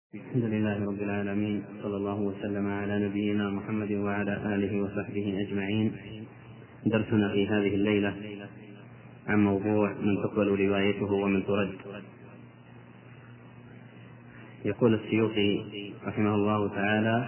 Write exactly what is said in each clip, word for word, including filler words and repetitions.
الحمد لله رب العالمين، صلى الله وسلم على نبينا محمد وعلى آله وصحبه أجمعين. درسنا في هذه الليلة عن موضوع من تقبل روايته ومن ترد. يقول السيوطي رحمه الله تعالى: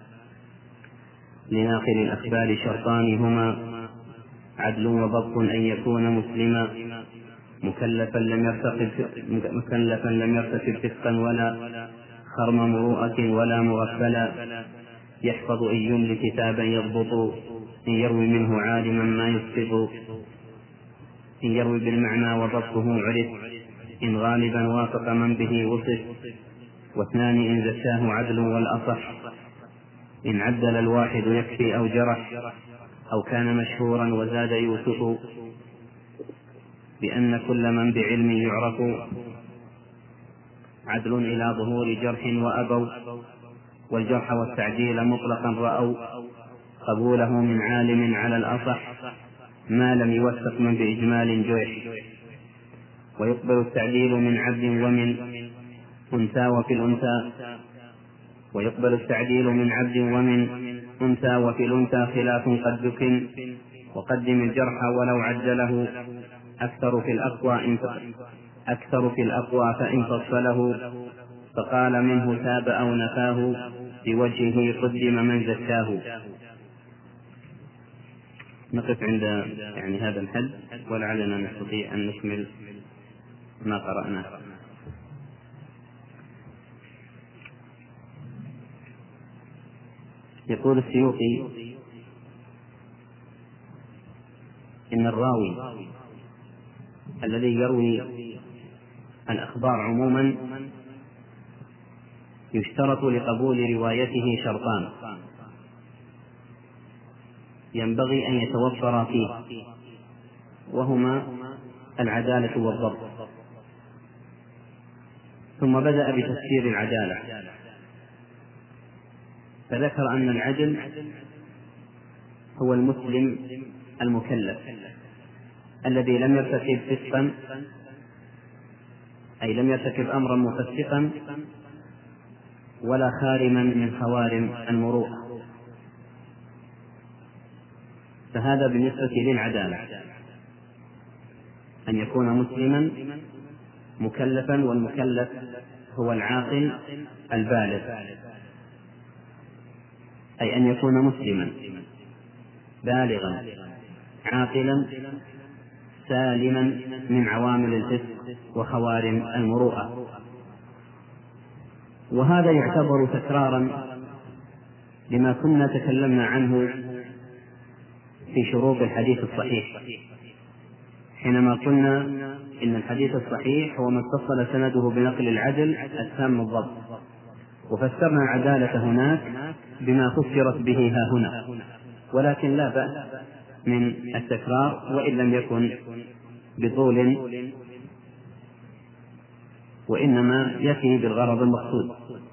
لناقل الأخبار شرطان هما: عدل وضبط أن يكون مسلما، مكلفا لم يرتكب مكلفا لم يرتكب فسقا ولا خرم مروءة ولا مغفلا، يحفظ إن يمل كتابا يضبط، إن يروي منه عالما ما يسقط، إن يروي بالمعنى وضبطه عرف، إن غالبا وافق من به وصف، واثنان إن زكاه عدل والأصح، إن عدل الواحد يكفي أو جرح، أو كان مشهورا وزاد يوسف، بأن كل من بعلم يعرف، عدل إلى ظهور جرح وأبوا، والجرح والتعديل مطلقا رأوا، قبوله من عالم على الأصح، ما لم يوثق من بإجمال جرح، ويقبل التعديل من عبد ومن أنثى وفي الأنثى ويقبل التعديل من عبد ومن أنثى وفي الأنثى خلاف قد ذكر، وقدم الجرح ولو عدله، أكثر في الأقوى إن أكثر في الأقوى فإن فصله، فقال منه تاب أو نفاه، بوجهه قدم من زكاه. نقف عند يعني هذا الحد، ولعلنا نستطيع أن نكمل ما قرأناه. يقول السيوطي: إن الراوي الذي يروي الأخبار عموما يشترط لقبول روايته شرطان ينبغي أن يتوفر فيه، وهما العدالة والضبط. ثم بدأ بتفسير العدالة، فذكر أن العدل هو المسلم المكلف الذي لم يرتكب فسقا، أي لم يرتكب أمرا مفسقا ولا خارما من خوارم المروءة. فهذا بالنسبة للعدالة، أن يكون مسلما مكلفا، والمكلف هو العاقل البالغ، أي أن يكون مسلما بالغا عاقلا سالما من عوامل الفسق وخوارم المروءة. وهذا يعتبر تكرارا لما كنا تكلمنا عنه في شروط الحديث الصحيح، حينما قلنا إن الحديث الصحيح هو ما اتصل سنده بنقل العدل التام الضبط، وفسرنا العدالة هناك بما فسرت به ها هنا، ولكن لا بأس من التكرار وإن لم يكن بطول، وإنما يأتي بالغرض المقصود.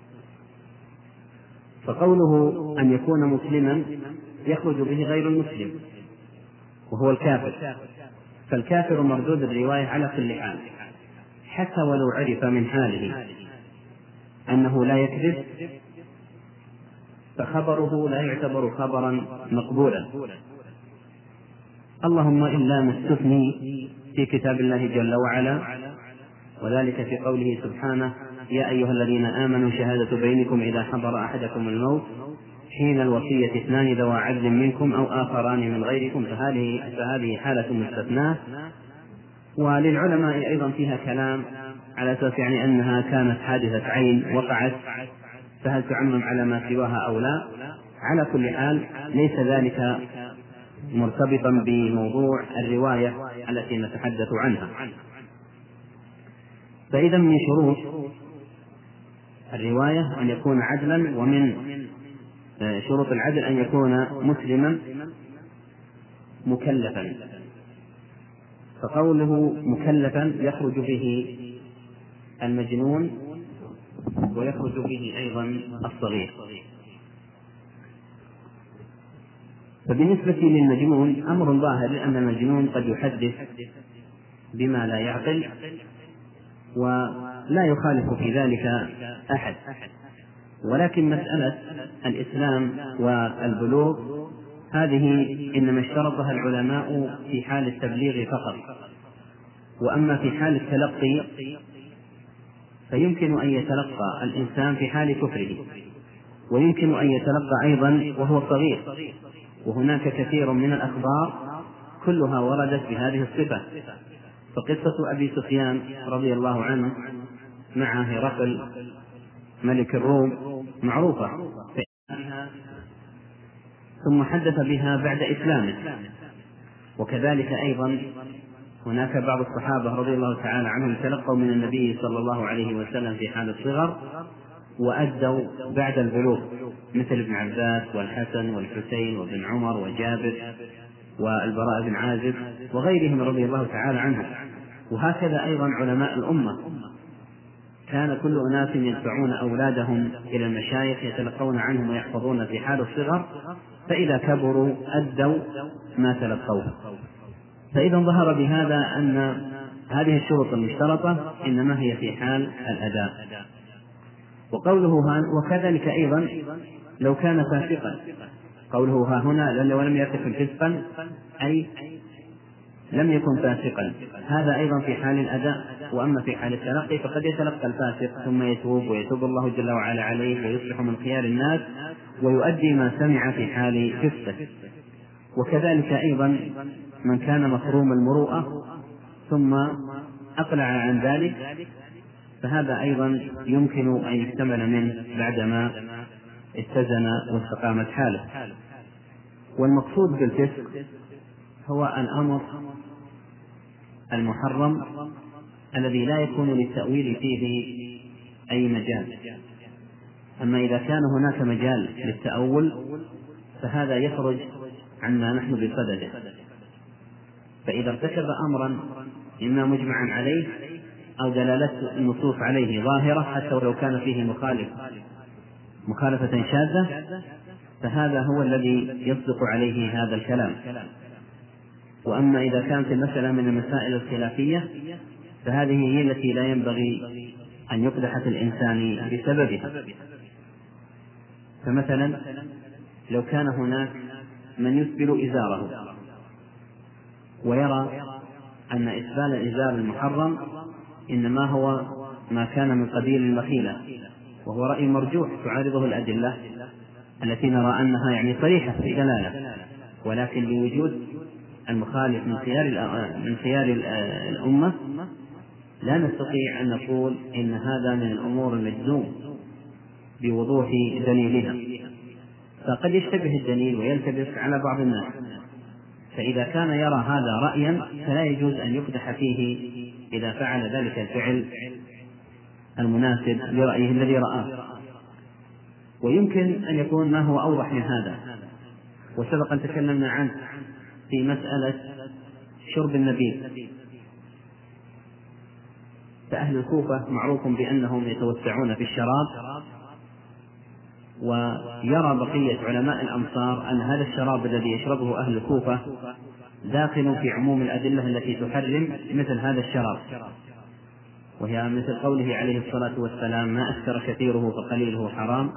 فقوله أن يكون مسلما يخرج به غير المسلم وهو الكافر، فالكافر مردود الرواية على كل حال، حتى ولو عرف من حاله أنه لا يكذب فخبره لا يعتبر خبرا مقبولا، اللهم إلا ما استثني في كتاب الله جل وعلا، وذلك في قوله سبحانه: يا أيها الذين آمنوا شهادة بينكم إذا حضر أحدكم الموت حين الوصية اثنان ذوى عدل منكم أو آخران من غيركم، فهذه, فهذه حالة مستثناة. وللعلماء أيضا فيها كلام على أساس يعني أنها كانت حادثة عين وقعت، فهل تعمم على ما سواها أو لا؟ على كل حال ليس ذلك مرتبطا بموضوع الرواية التي نتحدث عنها. فإذا من شروط الرواية أن يكون عدلا، ومن شروط العدل أن يكون مسلما مكلفا. فقوله مكلفا يخرج به المجنون ويخرج به أيضا الصغير. فبالنسبة للمجنون أمر ظاهر، لأن المجنون قد يحدث بما لا يعقل، ولا يخالف في ذلك أحد. ولكن مسألة الإسلام والبلوغ هذه إنما اشترطها العلماء في حال التبليغ فقط، وأما في حال التلقي فيمكن أن يتلقى الإنسان في حال كفره، ويمكن أن يتلقى أيضا وهو صغير، وهناك كثير من الأخبار كلها وردت بهذه الصفة. فقصة أبي سفيان رضي الله عنه مع هرقل ملك الروم معروفة، ثم حدث بها بعد إسلامه. وكذلك أيضا هناك بعض الصحابة رضي الله تعالى عنهم تلقوا من النبي صلى الله عليه وسلم في حال الصغر وأدوا بعد البلوغ، مثل ابن عباس والحسن والحسين وابن عمر وجابر والبراء بن عازب وغيرهم رضي الله تعالى عنهم. وهكذا أيضا علماء الأمة كان كل أناس يدفعون أولادهم إلى المشايخ يتلقون عنهم ويحفظون في حال الصغر، فإذا كبروا أدوا ما تلقوه. فإذا ظهر بهذا أن هذه الشروط المشترطة إنما هي في حال الأداء. وقوله ها وكذلك أيضا لو كان فاسقا، قوله ها هنا لو لم يرتكب فسقا أي لم يكن فاسقا، هذا أيضا في حال الأداء. وأما في حال التلقي فقد يتلقى الفاسق ثم يتوب ويتوب الله جل وعلا عليه ويصبح من خيار الناس ويؤدي ما سمع في حال فسقه. وكذلك أيضا من كان مفروم المروءة ثم أقلع عن ذلك فهذا أيضا يمكن أن يحتمل منه بعدما اتزن واستقامت حاله. والمقصود بالفسق هو الأمر المحرم الذي لا يكون للتأويل فيه أي مجال. أما إذا كان هناك مجال للتأول فهذا يخرج عما نحن بصدده. فإذا ارتكب أمرا إما مجمعا عليه أو دلالة النصوص عليه ظاهرة حتى ولو كان فيه مخالف مخالفة شاذة فهذا هو الذي يصدق عليه هذا الكلام. وأما إذا كانت المسألة من المسائل الخلافية فهذه هي التي لا ينبغي أن يقدح في الإنسان بسببها. فمثلا لو كان هناك من يسبل إزاره ويرى أن إسبال الإزار المحرم إنما هو ما كان من قبيل المخيلة، وهو رأي مرجوح تعارضه الأدلة التي نرى أنها يعني صريحة في دلالة، ولكن لوجود المخالف من خيار من خيار الأمة لا نستطيع أن نقول إن هذا من الأمور المجزوم بوضوح دليلها، فقد يشتبه الدليل ويلتبس على بعض الناس. فإذا كان يرى هذا رأيا فلا يجوز أن يقدح فيه إذا فعل ذلك الفعل المناسب لرأيه الذي رآه. ويمكن أن يكون ما هو أوضح من هذا، وسبق أن تكلمنا عنه في مسألة شرب النبيذ. فأهل الكوفة معروف بأنهم يتوسعون في الشراب، ويرى بقية علماء الأمصار أن هذا الشراب الذي يشربه أهل الكوفة داخل في عموم الأدلة التي تحرم مثل هذا الشراب، وهي مثل قوله عليه الصلاة والسلام ما أسكر كثيره فقليله حرام،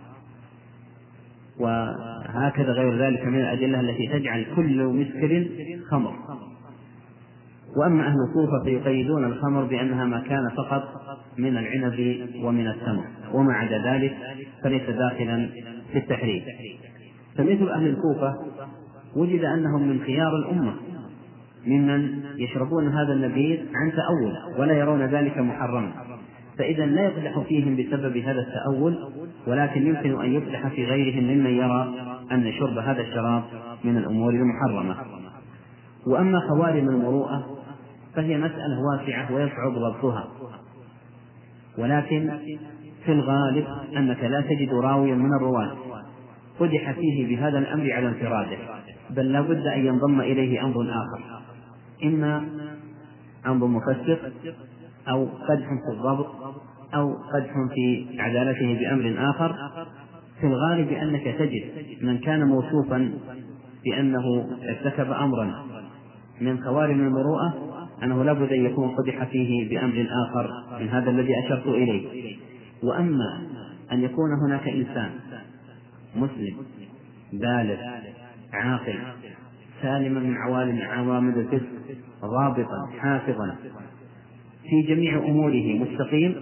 وهكذا غير ذلك من الأدلة التي تجعل كل مسكر خمر. وأما أهل الكوفة فيقيدون الخمر بأنها ما كان فقط من العنب ومن التمر، وما عدا ذلك فليس داخلا في التحريم. فمثل أهل الكوفة وجد أنهم من خيار الأمة ممن يشربون هذا النبيذ عن تأول ولا يرون ذلك محرما، فإذا لا يقدح فيهم بسبب هذا التأول، ولكن يمكن أن يقدح في غيرهم ممن يرى أن شرب هذا الشراب من الأمور المحرمة. وأما خوارم المروءة فهي مسألة واسعة ويصعب ضبطها، ولكن في الغالب أنك لا تجد راويا من الرواة قدح فيه بهذا الأمر على انفراده، بل لا بد أن ينضم إليه أمر آخر، إما أمر مفسر أو قدح في الضبط أو قدح في عدالته بأمر آخر. في الغالب أنك تجد من كان موصوفا بأنه ارتكب أمرا من خوارم المروءة أنه لا بد أن يكون قدح فيه بأمر آخر من هذا الذي أشرت إليه. وأما أن يكون هناك إنسان مسلم بالغ عاقل سالما من عوالم عوامل الفسق ضابطا حافظا في جميع أموره مستقيم،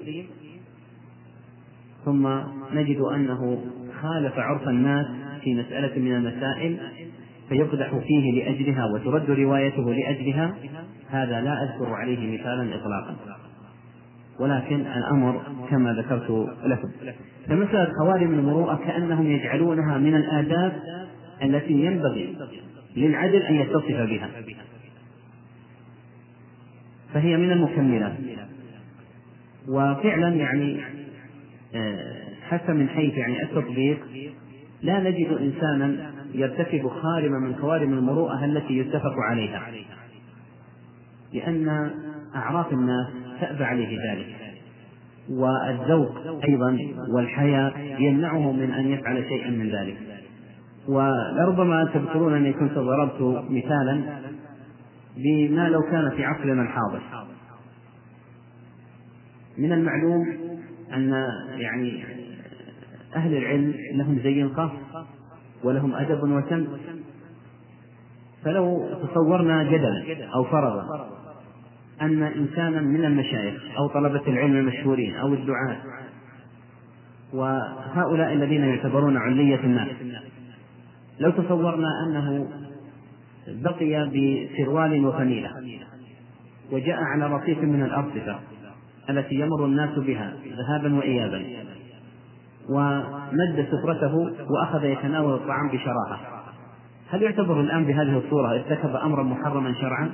ثم نجد أنه خالف عرف الناس في مسألة من المسائل فيقدح فيه لأجلها وترد روايته لأجلها، هذا لا أذكر عليه مثالا إطلاقا، ولكن الأمر كما ذكرت لكم. فمسألة خوارم المروءة كأنهم يجعلونها من الآداب التي ينبغي للعدل أن يتصف بها، فهي من المكملات. وفعلا يعني حتى من حيث يعني التطبيق لا نجد إنسانا يرتكب خارمة من خوارم المروءة التي يتفق عليها، لأن أعراف الناس تأبى عليه ذلك، والذوق أيضا والحياء يمنعه من أن يفعل شيئا من ذلك. ولربما تذكرون أني كنت ضربت مثالا بما لو كان في عصرنا الحاضر. من المعلوم أن يعني أهل العلم لهم زي خاص ولهم أدب وسن، فلو تصورنا جدلا أو فرضا أن إنسانا من المشايخ أو طلبة العلم المشهورين أو الدعاة وهؤلاء الذين يعتبرون علية الناس، لو تصورنا أنه بقي بسروال وفنيلة وجاء على رصيف من الأرصفة التي يمر الناس بها ذهابا وإيابا ومد سفرته وأخذ يتناول الطعام بشراهة، هل يعتبر الآن بهذه الصورة ارتكب أمرا محرما شرعا؟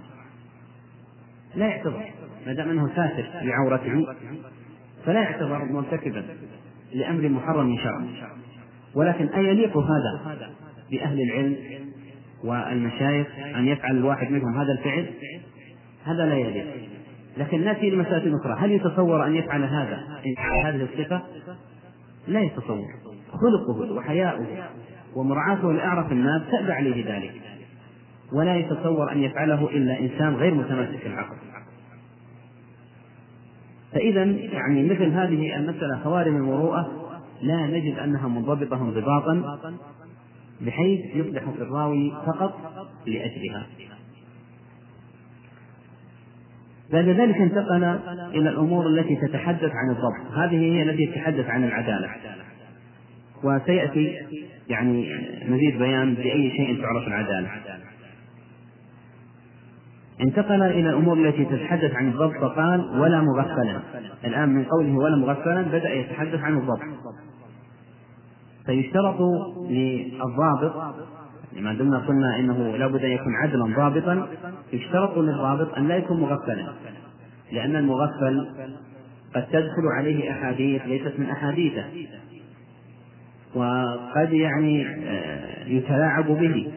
لا يعتبر، ما دام أنه ساتر لعورته فلا يعتبر مرتكبا لأمر محرم شرعا. ولكن أيليق هذا بأهل العلم والمشايخ أن يفعل الواحد منهم هذا الفعل؟ هذا لا يليق. لكن نأتي لمسألة أخرى، هل يتصور أن يفعل هذا هذه الصفة؟ لا يتصور. خلقه وحياؤه ومرعاته لأعرف الناس تأبى عليه ذلك، ولا يتصور أن يفعله إلا إنسان غير متمسك العقل. فإذا يعني مثل هذه المسألة خوارم المروءة لا نجد أنها منضبطة انضباطا بحيث يصبح في الراوي فقط لأجلها. بعد ذلك انتقل إلى الأمور التي تتحدث عن الضبط، هذه هي التي تتحدث عن العدالة، وسيأتي يعني مزيد بيان بأي شيء تعرف العدالة. انتقل إلى الأمور التي تتحدث عن الضبط فقال ولا مغفلا. الآن من قوله ولا مغفلا بدأ يتحدث عن الضبط، فيشترط للضابط لما دمنا قلنا إنه لا بد أن يكون عدلا ضابطا، يشترط للضابط أن لا يكون مغفلا، لأن المغفل قد تدخل عليه أحاديث ليست من أحاديثه، وقد يعني يتلاعب به،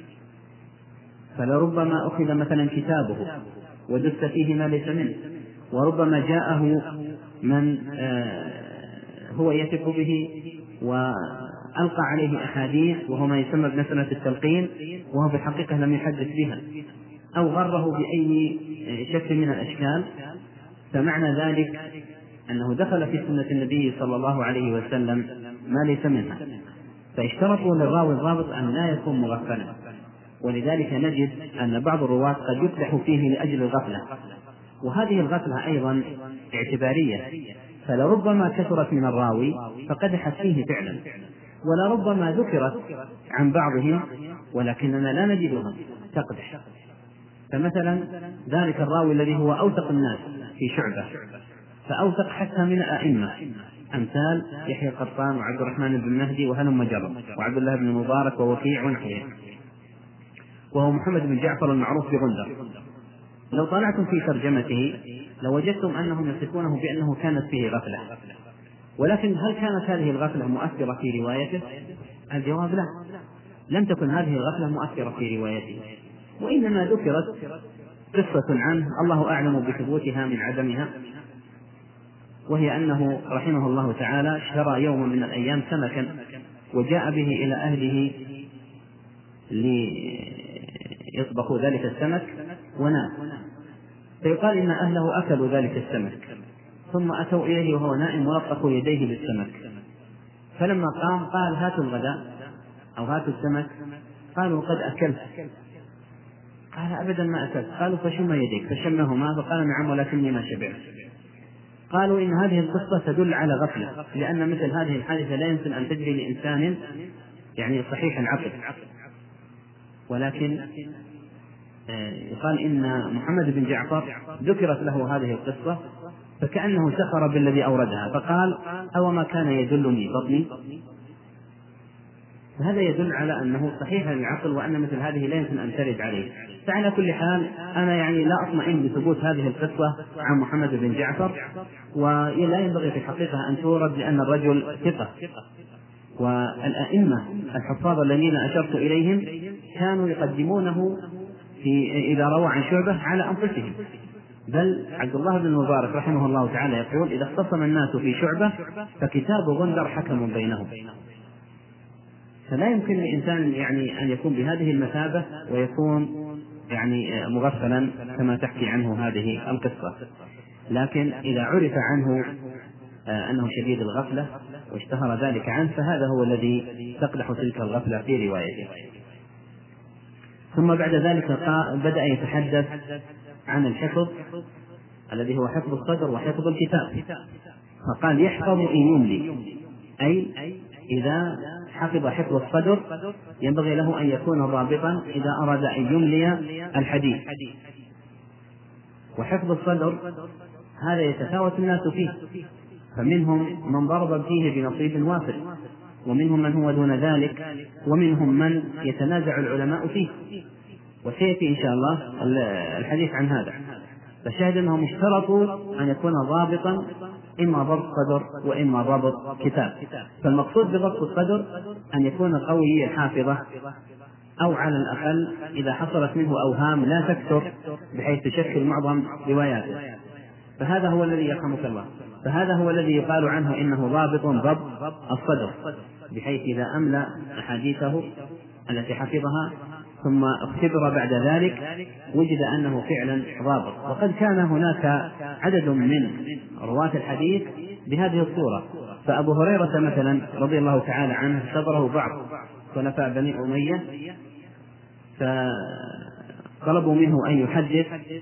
فلربما أخذ مثلا كتابه ودس فيه ما ليس منه، وربما جاءه من هو يثق به وألقى عليه أحاديث وهو ما يسمى بمسألة التلقين وهو في الحقيقة لم يحدث بها، أو غره بأي شكل من الأشكال، فمعنى ذلك أنه دخل في سنة النبي صلى الله عليه وسلم ما ليس منها. فاشترطوا للراوي الضابط أن لا يكون مغفلا، ولذلك نجد أن بعض الرواة قد يقدح فيه لأجل الغفلة، وهذه الغفلة أيضا اعتبارية، فلربما كثرت من الراوي فقدحت فيه فعلا، ولربما ذكرت عن بعضهم ولكننا لا نجدها تقدح. فمثلا ذلك الراوي الذي هو أوثق الناس في شعبة، فأوثق حتى من الأئمة أمثال يحيى القطان وعبد الرحمن بن مهدي وهلم جرا وعبد الله بن مبارك ووكيع ونحوه، وهو محمد بن جعفر المعروف بغندر. لو طلعتم في ترجمته لوجدتم أنهم يصفونه بأنه كانت فيه غفلة، ولكن هل كانت هذه الغفلة مؤثرة في روايته؟ الجواب لا، لم تكن هذه الغفلة مؤثرة في روايته، وإنما ذكرت قصة عنه الله أعلم بثبوتها من عدمها، وهي أنه رحمه الله تعالى اشترى يوما من الأيام سمكا وجاء به إلى أهله ليطبخوا ذلك السمك ونام، فيقال إن أهله أكلوا ذلك السمك، ثم أتوا إليه وهو نائم ولطخوا يديه بالسمك، فلما قام قال هاتوا الغداء أو هاتوا السمك، قالوا قد أكلت، قال أبدا ما أكلت، قالوا فشم يديك، فشمهما فقال نعم ولكني ما شبعت. قالوا إن هذه القصة تدل على غفلة، لأن مثل هذه الحادثة لا يمكن أن تجري لإنسان يعني صحيح العقل، ولكن يقال إن محمد بن جعفر ذكرت له هذه القصة فكأنه سخر بالذي أوردها، فقال أو ما كان يدلني بطني، فهذا يدل على أنه صحيح العقل وأن مثل هذه لا يمكن أن ترد عليه. فعلى كل حال أنا يعني لا أطمئن بثبوت هذه القصة عن محمد بن جعفر، ولا ينبغي في الحقيقة أن تورد لأن الرجل ثقة، والأئمة الحفاظ الذين أشرت إليهم كانوا يقدمونه في إذا روى عن شعبة على أنفسهم، بل عبد الله بن المبارك رحمه الله تعالى يقول إذا اختصم الناس في شعبة فكتاب غندر حكم بينهم. فلا يمكن لإنسان يعني أن يكون بهذه المثابة ويكون يعني مغفلا كما تحكي عنه هذه القصة، لكن إذا عرف عنه أنه شديد الغفلة واشتهر ذلك عنه فهذا هو الذي تقدح تلك الغفلة في روايته. ثم بعد ذلك بدأ يتحدث عن الحفظ الذي هو حفظ الصدر وحفظ الكتاب، فقال يحفظ إن يملي، أي إذا حفظ حفظ الصدر ينبغي له أن يكون ضابطا إذا أراد أن يملي الحديث. وحفظ الصدر هذا يتفاوت الناس فيه، فمنهم من ضرب فيه بنصيب وافر، ومنهم من هو دون ذلك، ومنهم من يتنازع العلماء فيه، وسيأتي إن شاء الله الحديث عن هذا. فشاهد أنهم اشترطوا أن يكون ضابطا إما ضبط صدر وإما ضبط كتاب. فالمقصود بضبط الصدر أن يكون قوي الحافظة، أو على الأقل إذا حصلت منه أوهام لا تكثر بحيث تشكل معظم رواياته، فهذا هو الذي يرحمك الله، فهذا هو الذي يقال عنه إنه ضابط ضبط الصدر، بحيث إذا أملى أحاديثه التي حفظها ثم اختبر بعد ذلك وجد أنه فعلا ضابط. وقد كان هناك عدد من رواة الحديث بهذه الصورة، فأبو هريرة مثلا رضي الله تعالى عنه اختبره بعض خلفاء بني أمية فطلبوا منه أن يحدث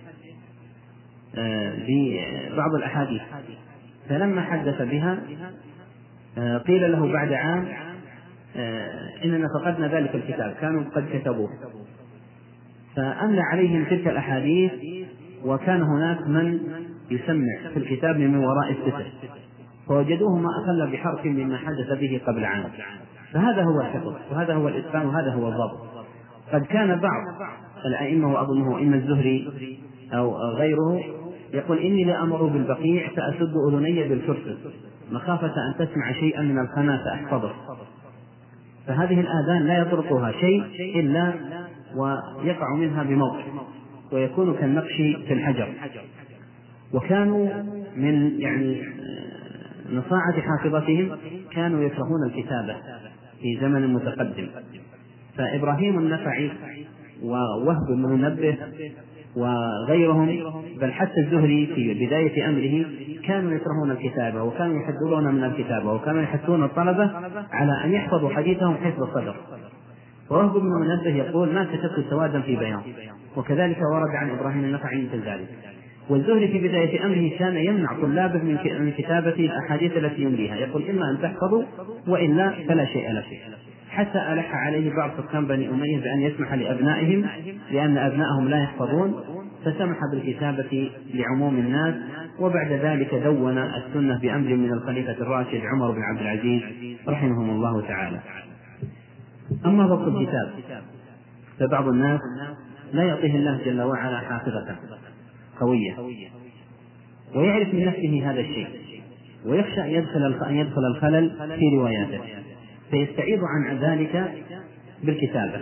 ببعض الأحاديث، فلما حدث بها قيل له بعد عام إننا فقدنا ذلك الكتاب، كانوا قد كتبوه، فأملى عليهم تلك الأحاديث، وكان هناك من يسمع في الكتاب من وراء الستر، فوجدوه ما أخل بحرف مما حدث به قبل عام. فهذا هو الحفظ، وهذا هو الإتقان، وهذا هو الضبط. قد كان بعض الأئمة وأظنه إن الزهري أو غيره يقول إني لأمر بالبقيع فأسد أذني بالفرس مخافة أن تسمع شيئا من الخنا فأحفظه، فهذه الآذان لا يطرقها شيء إلا ويقع منها بموقع ويكون كالنقش في الحجر. وكانوا من يعني نصاعة حافظتهم كانوا يكرهون الكتابة في زمن متقدم، فإبراهيم النخعي ووهب بن منبه وغيرهم بل حتى الزهري في بداية أمره كانوا يكرهون الكتابة، وكانوا يحذرون من الكتابة، وكانوا يحثون الطلبة على أن يحفظوا حديثهم حفظ الصدر. ووهب بن منبه يقول ما كتبت سوادا في بيان، وكذلك ورد عن إبراهيم النخعي مثل ذلك. والزهري في بداية أمره كان يمنع طلابه من كتابة الأحاديث التي يمليها، يقول إما أن تحفظوا وإلا فلا شيء لك، حتى ألح عليه بعض حكام بني أمية بأن يسمح لأبنائهم لأن أبنائهم لا يحفظون، فسمح بالكتابة لعموم الناس. وبعد ذلك دون السنة بأمر من الخليفة الراشد عمر بن عبد العزيز رحمهم الله تعالى. أما ضبط الكتاب فبعض الناس لا يعطيه الله جل وعلا حافظة قوية ويعرف من نفسه هذا الشيء، ويخشى أن يدخل أن يدخل الخلل في رواياته، فيستعيض عن ذلك بالكتابة،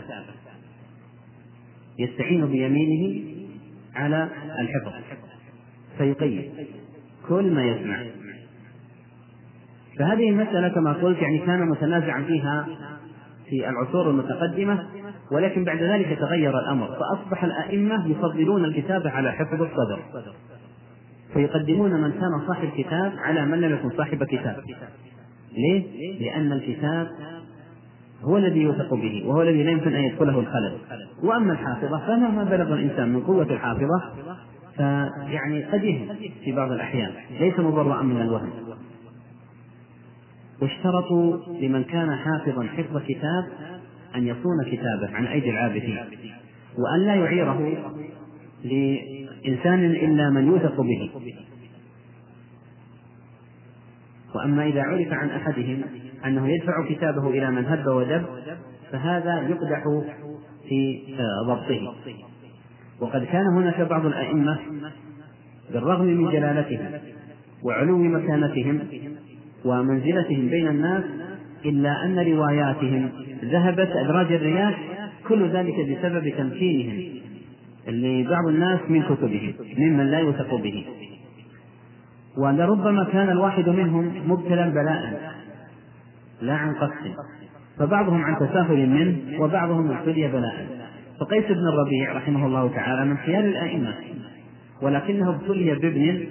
يستعين بيمينه على الحفظ فيقيد كل ما يسمع. فهذه المسألة كما قلت يعني كان متنازعا فيها في العصور المتقدمة، ولكن بعد ذلك تغير الأمر، فأصبح الأئمة يفضلون الكتابة على حفظ الصدر، فيقدمون من كان صاحب كتاب على من لم يكن صاحب كتاب. ليه؟ لأن الكتاب هو الذي يوثق به، وهو الذي لا يمكن أن يدخله الخلل. وأما الحافظة فمهما بلغ الإنسان من قوة الحافظة فيعني قد يهم في بعض الأحيان، ليس مبرئا من الوهم. واشترطوا لمن كان حافظا حفظ كتاب أن يصون كتابه عن أيدي العابثين، وأن لا يعيره لإنسان إلا من يوثق به. وأما إذا عرف عن أحدهم أنه يدفع كتابه إلى من هب ودب فهذا يقدح في ضبطه. وقد كان هناك بعض الأئمة بالرغم من جلالتهم وعلو مكانتهم ومنزلتهم بين الناس إلا أن رواياتهم ذهبت أدراج الرياح، كل ذلك بسبب تمكينهم لبعض الناس من كتبهم ممن لا يوثق به. ولربما كان الواحد منهم مبتلا بلاء لا عن قصد، فبعضهم عن تساهل منه وبعضهم ابتلي بلاء. فقيس بن الربيع رحمه الله تعالى من خيار الأئمة، ولكنه ابتلي بابن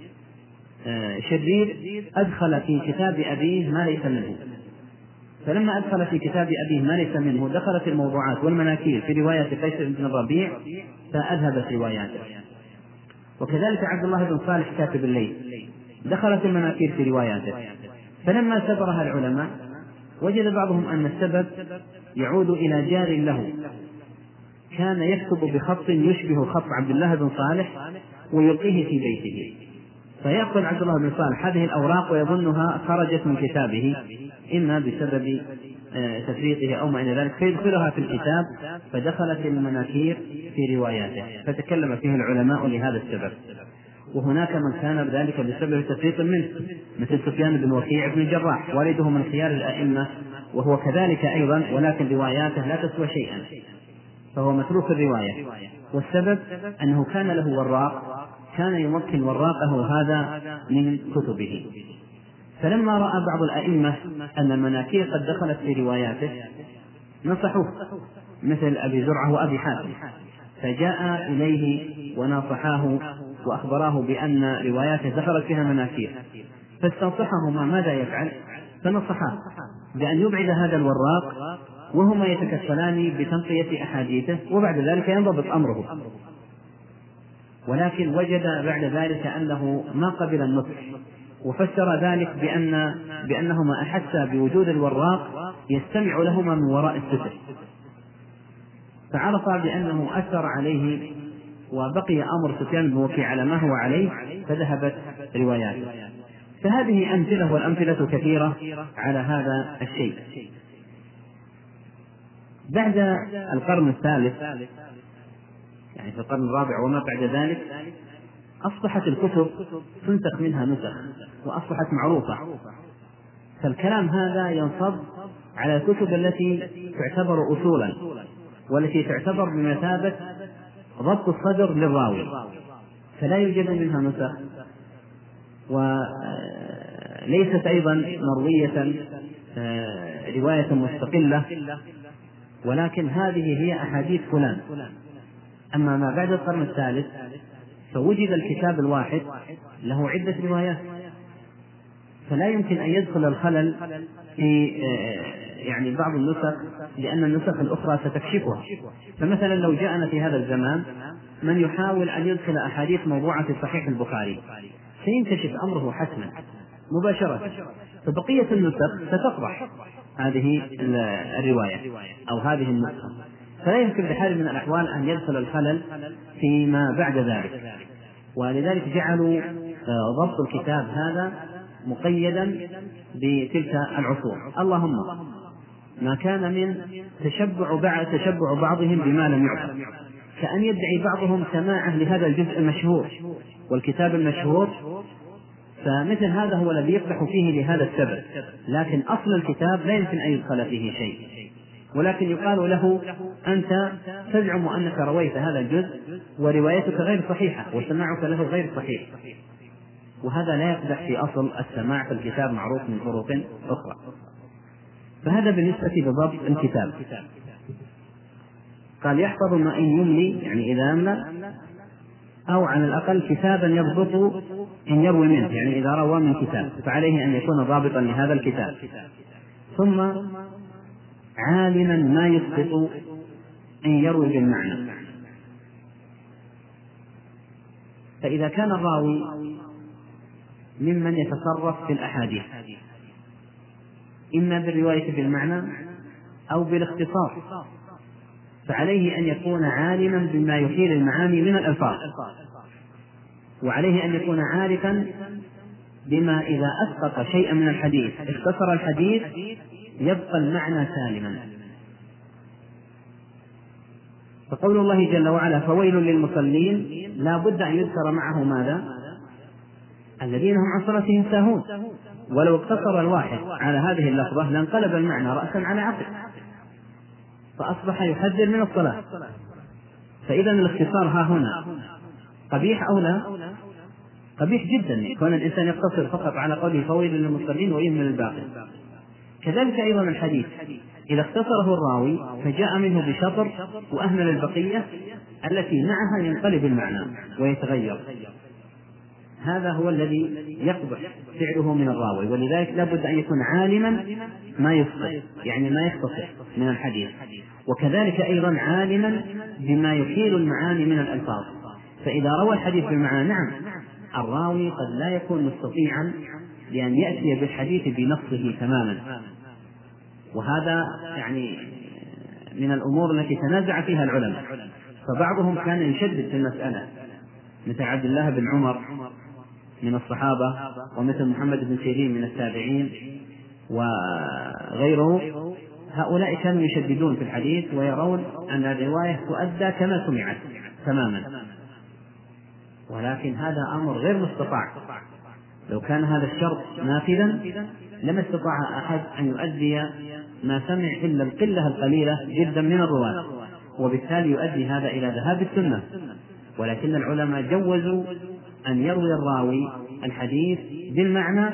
شرير أدخل في كتاب أبيه ما ليس منه، فلما أدخل في كتاب أبيه ما ليس منه دخلت الموضوعات والمناكير في رواية قيس بن الربيع فأذهبت رواياته. وكذلك عبد الله بن صالح كاتب الليل دخلت المناكير في رواياته، فلما سبرها العلماء وجد بعضهم أن السبب يعود إلى جار له كان يكتب بخط يشبه خط عبد الله بن صالح ويلقيه في بيته، فيأخذ عبد الله بن صالح هذه الأوراق ويظنها خرجت من كتابه إما بسبب تفريطه أو ما إلى ذلك، فيدخلها في الكتاب فدخلت المناكير في رواياته، فتكلم فيه العلماء لهذا السبب. وهناك من كان ذلك بسبب تفريط منه مثل سفيان بن وكيع بن الجراح والده من خيار الأئمة وهو كذلك أيضا، ولكن رواياته لا تسوى شيئا فهو متروك الرواية. والسبب أنه كان له وراق كان يمكن وراقه هذا من كتبه، فلما رأى بعض الأئمة أن المناكير قد دخلت في رواياته نصحوه مثل أبي زرعة وأبي حاتم، فجاء إليه ونصحاه وأخبراه بأن رواياته دخلت فيها مناكير، فاستنصحهما ماذا يفعل، فنصحاه بأن يبعد هذا الوراق وهما يتكفلان بتنقية أحاديثه وبعد ذلك ينضبط أمره. ولكن وجد بعد ذلك أنه ما قبل النصح، وفسر ذلك بأن بأنهما أحسا بوجود الوراق يستمع لهما من وراء الستر، فعرف بأنه أثر عليه وبقي أمر سفيان بن وكيع على ما هو عليه فذهبت رواياته. فهذه أمثلة والأمثلة كثيرة على هذا الشيء. بعد القرن الثالث يعني في القرن الرابع وما بعد ذلك أصبحت الكتب تنسخ منها نسخ وأصبحت معروفة، فالكلام هذا ينصب على الكتب التي تعتبر أصولا والتي تعتبر بمثابة ضبط الصدر للراوي، فلا يوجد منها نسخ وليست أيضا مروية رواية مستقلة، ولكن هذه هي أحاديث فلان. أما ما بعد القرن الثالث فوجد الكتاب الواحد له عدة روايات، فلا يمكن أن يدخل الخلل في يعني بعض النسخ لأن النسخ الأخرى ستكشفها. فمثلا لو جاءنا في هذا الزمان من يحاول أن يدخل أحاديث موضوعة في صحيح البخاري سينكشف أمره حتما مباشرة، فبقية النسخ ستفضح هذه الرواية أو هذه النسخة، فلا يمكن بحال من الأحوال أن يدخل الخلل فيما بعد ذلك. ولذلك جعلوا ضبط الكتاب هذا مقيدا بتلك العصور. اللهم ما كان من تشبع بعض تشبع بعضهم بما لم يعرف، كأن يدعي بعضهم سماعه لهذا الجزء المشهور والكتاب المشهور، فمثل هذا هو الذي يقدح فيه لهذا السبب، لكن أصل الكتاب لا يمكن أن يدخل فيه شيء، ولكن يقال له أنت تزعم أنك رويت هذا الجزء وروايتك غير صحيحة وسماعك له غير صحيح، وهذا لا يقدح في أصل السماع في الكتاب معروف من طرق أخرى. فهذا بالنسبة لضبط الكتاب. قال يحفظ ما إن يملي، يعني إذا أملى، أو على الأقل كتابا يضبط إن يروي منه، يعني إذا روى من كتاب فعليه أن يكون ضابطا لهذا الكتاب. ثم عالما ما يسقط إن يروي بالمعنى. فإذا كان الراوي ممن يتصرف في الأحاديث إما بالرواية بالمعنى أو بالاختصار، فعليه أن يكون عالما بما يحيل المعاني من الألفاظ، وعليه أن يكون عارفا بما إذا أسقط شيئا من الحديث اختصر الحديث يبقى المعنى سالما. فقول الله جل وعلا فويل للمصلين لا بد أن يذكر معه ماذا؟ الذين هم عن صلاتهم ساهون. ولو اقتصر الواحد على هذه اللفظة لانقلب المعنى رأسا على عقب، فأصبح يحذر من الصلاة. فإذا الاختصار ها هنا قبيح أو لا؟ قبيح جدا، كون الإنسان يقتصر فقط على قوله فويل للمصلين ويهمل الباقي. كذلك أيضا الحديث إذا اختصره الراوي فجاء منه بشطر وأهمل البقية التي معها ينقلب المعنى ويتغير، هذا هو الذي يقبح فعله من الراوي. ولذلك لا بد أن يكون عالما ما يسقط، يعني ما يختصر من الحديث، وكذلك أيضا عالما بما يحيل المعاني من الألفاظ. فإذا روى الحديث بالمعنى نعم الراوي قد لا يكون مستطيعا لأن يأتي بالحديث بنصه تماما، وهذا يعني من الأمور التي تنازع فيها العلماء. فبعضهم كان يشدد في المسألة مثل عبد الله بن عمر من الصحابة، ومثل محمد بن سيرين من التابعين وغيره، هؤلاء كانوا يشددون في الحديث ويرون أن الرواية تؤدى كما سمعت تماما، ولكن هذا أمر غير مستطاع. لو كان هذا الشرط نافذا لما استطاع أحد أن يؤدي ما سمع إلا القلة القليلة جدا من الرواة، وبالتالي يؤدي هذا إلى ذهاب السنة. ولكن العلماء جوزوا أن يروي الراوي الحديث بالمعنى،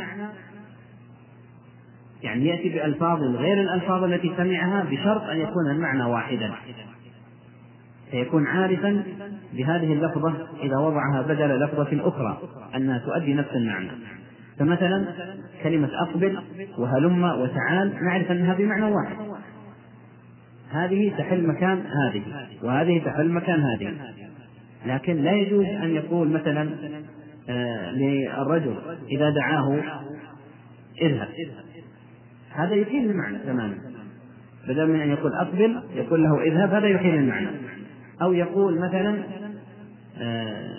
يعني يأتي بألفاظ غير الألفاظ التي سمعها بشرط أن يكون المعنى واحدا، فيكون عارفا بهذه اللفظة إذا وضعها بدل لفظة أخرى أنها تؤدي نفس المعنى. فمثلا كلمة أقبل وهلم وتعال نعرف أنها بمعنى واحد، هذه تحل مكان هذه وهذه تحل مكان هذه. لكن لا يجوز أن يقول مثلا آه للرجل إذا دعاه اذهب، هذا يحيل المعنى تماما، بدل من أن يقول أقبل يقول له اذهب، هذا يحيل المعنى. أو يقول مثلا آه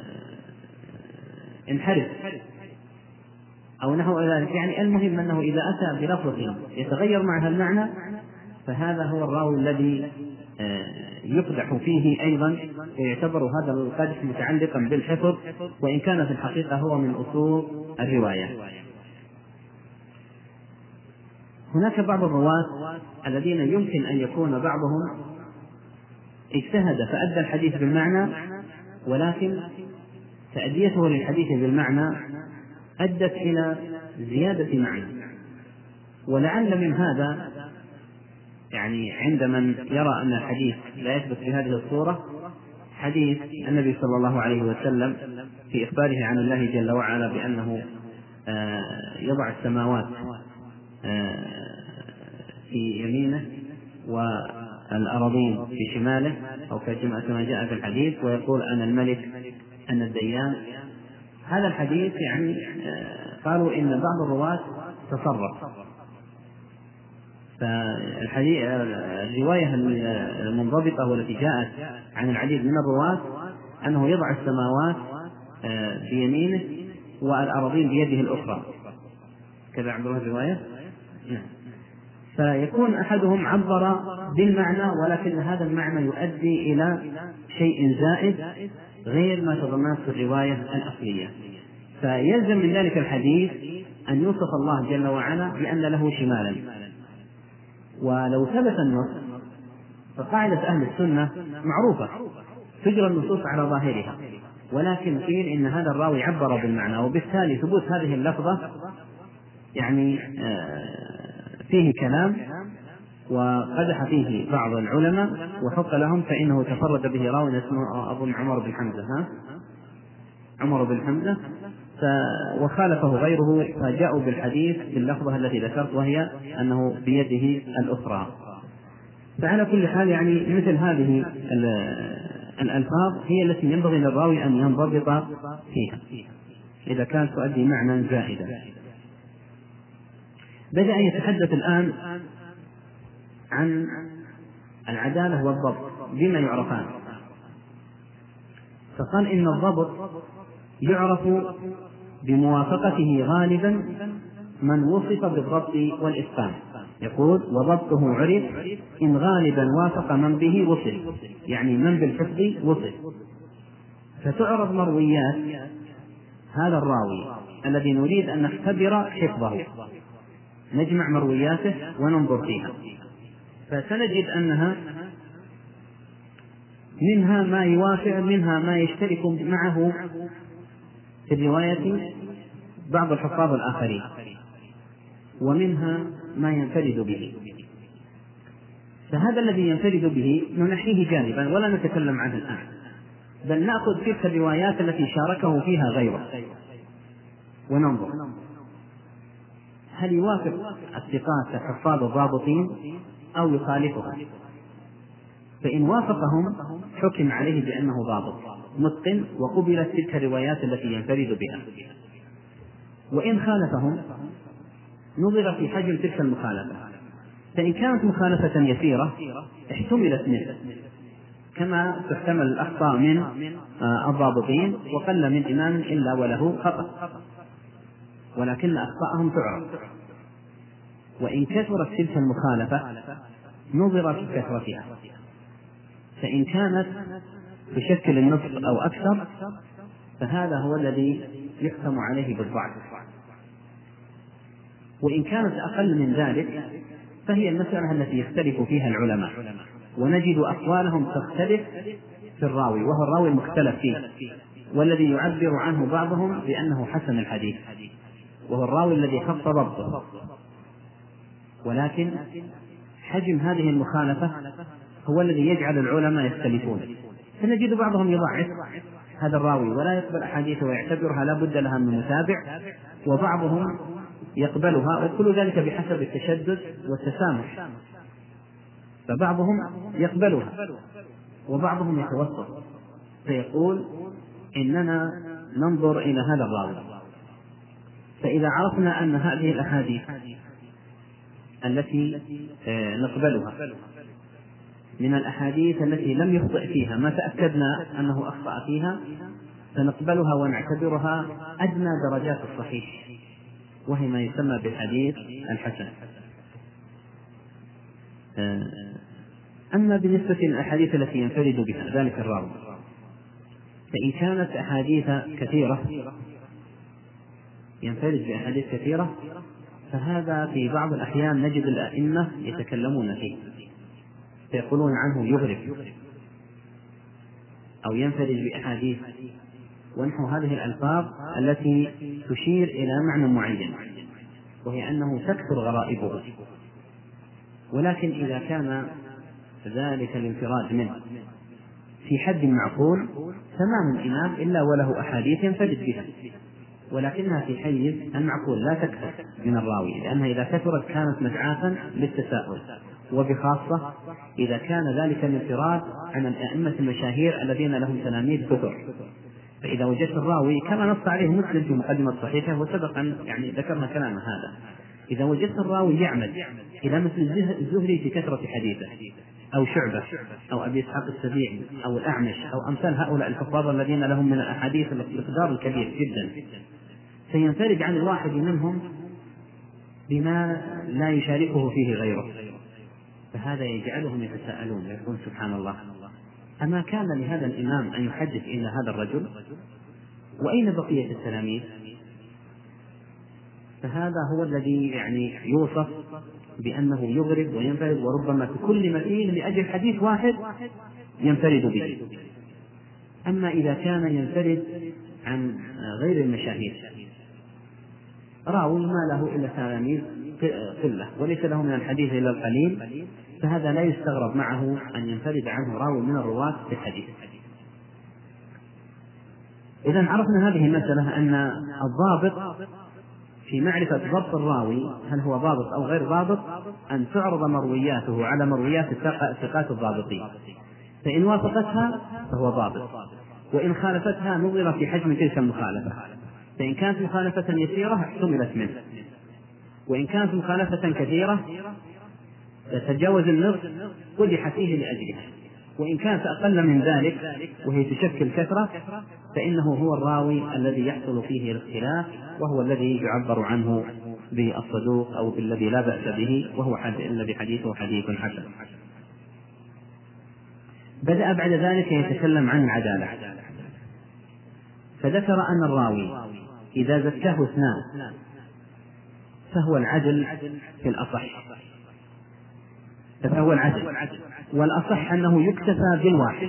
انحرف أو نحو ذلك، يعني المهم أنه إذا أتى بلفظ يتغير معها المعنى فهذا هو الراوي الذي يقدح فيه أيضا، ويعتبر هذا القدح متعلقا بالحفظ، وإن كان في الحقيقة هو من أصول الرواية. هناك بعض الرواة الذين يمكن أن يكون بعضهم اجتهد فأدى الحديث بالمعنى، ولكن تأديته للحديث بالمعنى أدت إلى زيادة معنى. ولعل من هذا يعني عند من يرى أن الحديث لا يثبت بهذه الصورة حديث النبي صلى الله عليه وسلم في إخباره عن الله جل وعلا بأنه يضع السماوات في يمينه والأراضين في شماله، أو كما جاء في الحديث، ويقول أنا الملك أنا الديان. هذا الحديث يعني قالوا إن بعض الرواة تصرف، فالرواية المنضبطة والتي جاءت عن العديد من الرواة أنه يضع السماوات بيمينه والأراضين بيده الأخرى، كذا عبر الرواية. فيكون أحدهم عبر بالمعنى، ولكن هذا المعنى يؤدي إلى شيء زائد غير ما تضمنته الرواية الأصلية، فيلزم من ذلك الحديث أن يوصف الله جل وعلا بأن له شمالا. ولو ثبت النص فقاعدة أهل السنة معروفة تجرى النصوص على ظاهرها، ولكن قيل إن هذا الراوي عبر بالمعنى، وبالتالي ثبوت هذه اللفظة يعني فيه كلام وقدح فيه بعض العلماء وحق لهم فإنه تفرد به راوي اسمه أظن عمر بن حمزة ها عمر بن حمزة وخالفه غيره، فجاءوا بالحديث باللفظة التي ذكرت وهي أنه بيده الأخرى. فعلى كل حال يعني مثل هذه الألفاظ هي التي ينبغي للراوي أن ينضبط فيها إذا كانت تؤدي معنى زائدا. بدأ يتحدث الآن عن العدالة والضبط بما يعرفان، فقال إن الضبط يعرف بموافقته غالبا من وصف بالضبط والإتقان. يقول وضبطه عرف إن غالبا وافق من به وصف، يعني من بالحفظ وصف. فتعرض مرويات هذا الراوي الذي نريد أن نختبر حفظه، نجمع مروياته وننظر فيها، فسنجد أنها منها ما يوافق، منها ما يشترك معه في الرواية بعض الحفاظ الآخرين، ومنها ما ينفرد به. فهذا الذي ينفرد به ننحيه جانبا ولا نتكلم عنه الآن، بل نأخذ تلك الروايات التي شاركه فيها غيره وننظر هل يوافق الثقات الحفاظ الضابطين أو يخالفهم. فإن وافقهم حكم عليه بأنه ضابط متقن وقبلت تلك الروايات التي ينفرد بها، وإن خالفهم نظر في حجم تلك المخالفة، فإن كانت مخالفة يسيرة احتملت منه كما تحتمل الأخطاء من الضابطين، وقل من إمام إلا وله خطأ ولكن أخطاءهم تعرف. وإن كثرت تلك المخالفة نظر في كثرتها، فإن كانت تشكل النصف أو أكثر فهذا هو الذي يحكم عليه بالضعف، وإن كانت أقل من ذلك فهي المسألة التي يختلف فيها العلماء، ونجد أقوالهم تختلف في الراوي، وهو الراوي المختلف فيه، والذي يعبر عنه بعضهم بأنه حسن الحديث، وهو الراوي الذي خف ضبطه. ولكن حجم هذه المخالفة هو الذي يجعل العلماء يختلفون، فنجد بعضهم يضعف هذا الراوي ولا يقبل أحاديثه ويعتبرها لا بد لها من متابع، وبعضهم يقبلها، وكل ذلك بحسب التشدد والتسامح، فبعضهم يقبلها وبعضهم يتوسط، فيقول إننا ننظر إلى هذا الراوي. فإذا عرفنا أن هذه الأحاديث التي نقبلها من الأحاديث التي لم يخطئ فيها ما تأكدنا أنه أخطأ فيها، فنقبلها ونعتبرها أدنى درجات الصحيح، وهي ما يسمى بالحديث الحسن. أما بالنسبة للأحاديث التي ينفرد بها ذلك الراوي، فإن كانت أحاديث كثيرة ينفرد بأحاديث كثيرة فهذا في بعض الأحيان نجد الأئمة يتكلمون فيه، فيقولون عنه يغرب أو ينفرد بأحاديث، ونحو هذه الألفاظ التي تشير إلى معنى معين، وهي أنه تكثر غرائبه. ولكن إذا كان ذلك الانفراد منه في حد معقول فما من إمام إلا وله أحاديث ينفرد بها، ولكنها في حيز المعقول لا تكثر من الراوي، لأنها إذا كثرت كانت مدعاة للتساؤل، وبخاصة إذا كان ذلك الانفراد عن الأئمة المشاهير الذين لهم تلاميذ كثر. فإذا وجدت الراوي كما نص عليه مسلم في مقدمة صحيحه وسبق أن يعني ذكرنا كلام هذا، إذا وجدت الراوي يعمد إلى مثل الزهري في كثرة حديثه أو شعبة أو أبي إسحاق السبيعي أو الأعمش أو أمثال هؤلاء الحفاظ الذين لهم من الأحاديث المقدار الكبير جدا، سينفرد عن الواحد منهم بما لا يشاركه فيه غيره، فهذا يجعلهم يتساءلون ويقول سبحان الله، أما كان لهذا الإمام أن يحدث إلا هذا الرجل؟ وأين بقية التلاميذ؟ فهذا هو الذي يعني يوصف بأنه يغرب وينفرد، وربما في كل مثيل لأجل حديث واحد ينفرد به. أما إذا كان ينفرد عن غير المشاهير، راوي ما له إلا تلاميذ قلة وليس له من الحديث إلا القليل، فهذا لا يستغرب معه أن ينفرد عنه راوي من الرواة في الحديث. إذا عرفنا هذه المسألة أن الضابط في معرفة ضبط الراوي هل هو ضابط أو غير ضابط أن تعرض مروياته على مرويات الثقات الضابطين، فإن وافقتها فهو ضابط، وإن خالفتها نظر في حجم تلك المخالفة، فإن كانت مخالفة يسيرة احتملت منه، وإن كانت مخالفة كثيرة تتجاوز النصف قدح فيه لأجلها، وإن كانت أقل من ذلك وهي تشكل كثرة فإنه هو الراوي الذي يحصل فيه الاختلاف، وهو الذي يعبر عنه بالصدوق أو بالذي لا بأس به، وهو الذي حديثه حديث حسن. بدأ بعد ذلك يتكلم عن العدالة، فذكر أن الراوي إذا زكاه اثنان فهو العدل في الأصح، فهو العدل، والأصح أنه يكتفى بالواحد.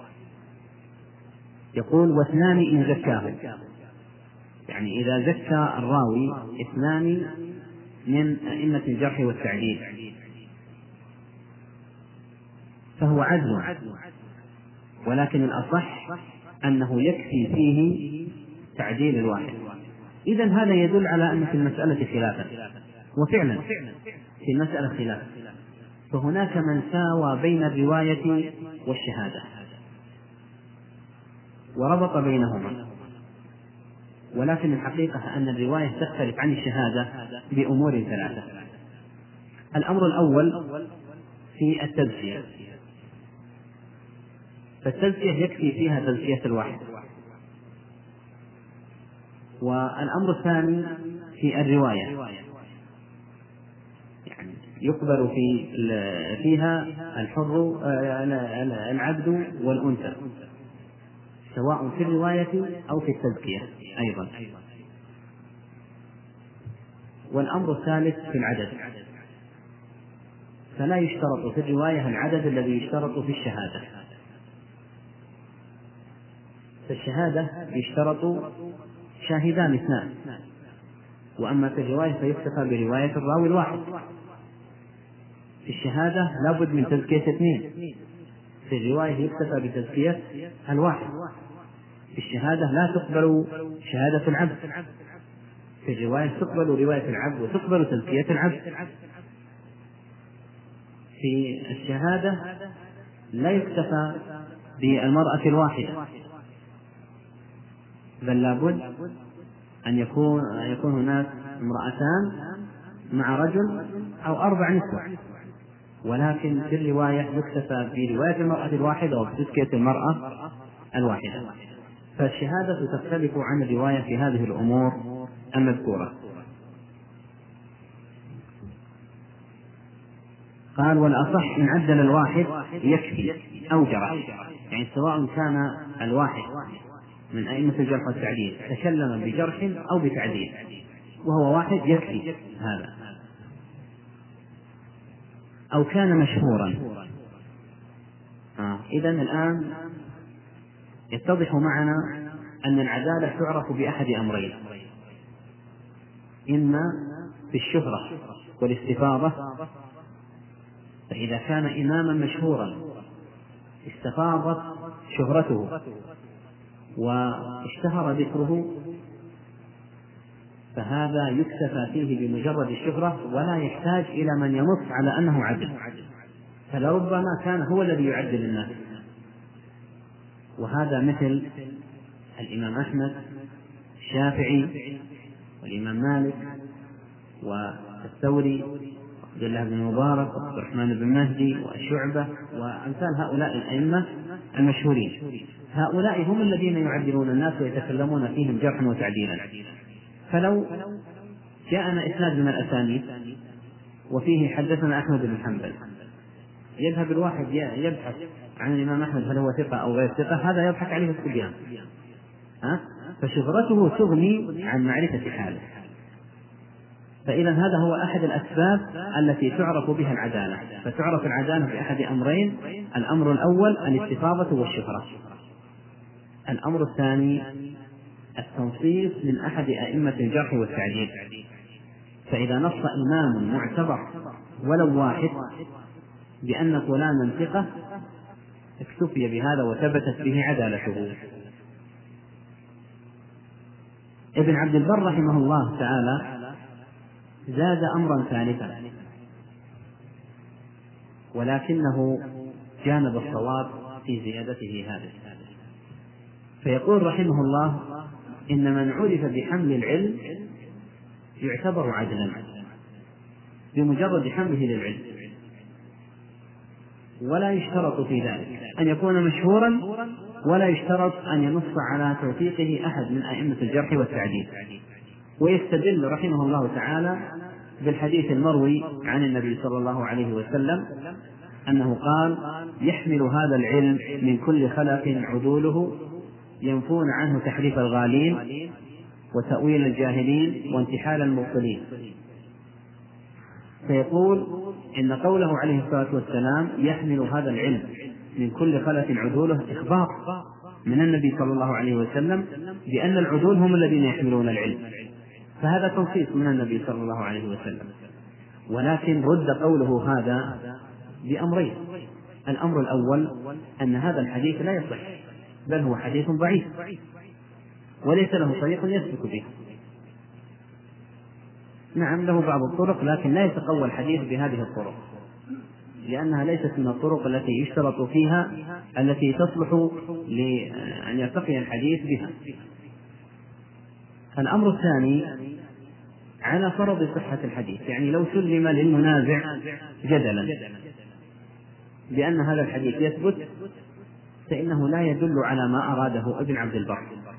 يقول واثنان إن زكاه، يعني إذا زكى الراوي اثنان من أئمة الجرح والتعديل فهو عدل، ولكن الأصح أنه يكفي فيه تعديل الواحد. إذن هذا يدل على أن في المسألة خلافا، وفعلا في المسألة خلاف، فهناك من ساوى بين الرواية والشهادة وربط بينهما، ولكن الحقيقة أن الرواية تختلف عن الشهادة بأمور ثلاثة. الأمر الأول في التزكية، فالتزكية يكفي فيها تزكية الواحد. والأمر الثاني في الرواية، يعني يقبل في فيها الحر العبد والأنثى سواء في الرواية أو في التزكية أيضا. والأمر الثالث في العدد، فلا يشترط في الرواية العدد الذي يشترط في الشهادة، في الشهادة يشترط شاهدان اثنان، وأما في الرواية فيكتفى برواية الراوي الواحد. في الشهادة لابد من تزكية اثنين، في الرواية يكتفى بتزكية الواحد. في الشهادة لا تقبل شهادة العبد، في الرواية تقبل رواية العبد وتقبل تزكية العبد. في الشهادة لا يكتفى بالمرأة الواحدة، بل لابد أن يكون يكون هناك امرأتان مع رجل أو أربع نسوة، ولكن في الرواية يكتفى برواية المرأة الواحدة وبتزكية المرأة الواحدة. فالشهادة تختلف عن الرواية في هذه الأمور المذكورة. قال والأصح إن عدل الواحد يكفي أو جرى، يعني سواء كان الواحد من أئمة الجرح والتعديل تكلم بجرح أو بتعديل وهو واحد يكفي هذا، أو كان مشهورا. آه. إذن الآن يتضح معنا أن العدالة تعرف بأحد أمرين، إما بالشهرة والاستفاضة، فإذا كان إماما مشهورا استفاضت شهرته واشتهر ذكره فهذا يكتفى فيه بمجرد الشهرة ولا يحتاج إلى من ينص على أنه عدل، فلربما كان هو الذي يعدل الناس. وهذا مثل الإمام أحمد الشافعي والإمام مالك والثوري وعبد الله بن مبارك وعبد الرحمن بن مهدي وشعبة وأمثال هؤلاء الأئمة المشهورين. هؤلاء هم الذين يعدلون الناس ويتكلمون فيهم جرحا وتعديلا. فلو جاءنا إسناد من الأسانيد وفيه حدثنا أحمد بن حنبل، يذهب الواحد يبحث عن الإمام أحمد هل هو ثقة أو غير ثقة، هذا يضحك عليه الصبيان، فشهرته تغني عن معرفة حاله. فإذا هذا هو أحد الأسباب التي تعرف بها العدالة، فتعرف العدالة بأحد أمرين: الأمر الأول الاستفاضة والشهرة، الأمر الثاني التنصيص من أحد أئمة الجرح والتعديل، فإذا نص إمام معتبر ولو واحد بأن فلانا ثقة اكتفي بهذا وثبتت به عدالته. ابن عبد البر رحمه الله تعالى زاد أمرا ثالثا ولكنه جانب الصواب في زيادته هذه، فيقول رحمه الله: إن من عرف بحمل العلم يعتبر عدلا بمجرد حمله للعلم، ولا يشترط في ذلك أن يكون مشهورا، ولا يشترط أن ينص على توثيقه أحد من أئمة الجرح والتعديل. ويستدل رحمه الله تعالى بالحديث المروي عن النبي صلى الله عليه وسلم أنه قال: يحمل هذا العلم من كل خلف عدوله ينفون عنه تحريف الغالين وتأويل الجاهلين وانتحال المبطلين. فيقول إن قوله عليه الصلاة والسلام يحمل هذا العلم من كل خلف عدوله إخبار من النبي صلى الله عليه وسلم بأن العدول هم الذين يحملون العلم، فهذا تنصيص من النبي صلى الله عليه وسلم. ولكن رد قوله هذا بأمرين: الأمر الأول أن هذا الحديث لا يصح، بل هو حديث ضعيف وليس له طريق يثبت به. نعم له بعض الطرق، لكن لا يتقوى الحديث بهذه الطرق، لأنها ليست من الطرق التي يشترط فيها التي تصلح لأن يرتقي الحديث بها. الأمر الثاني على فرض صحة الحديث، يعني لو سلم للمنازع جدلا بأن هذا الحديث يثبت، فإنه لا يدل على ما أراده ابن عبد البر.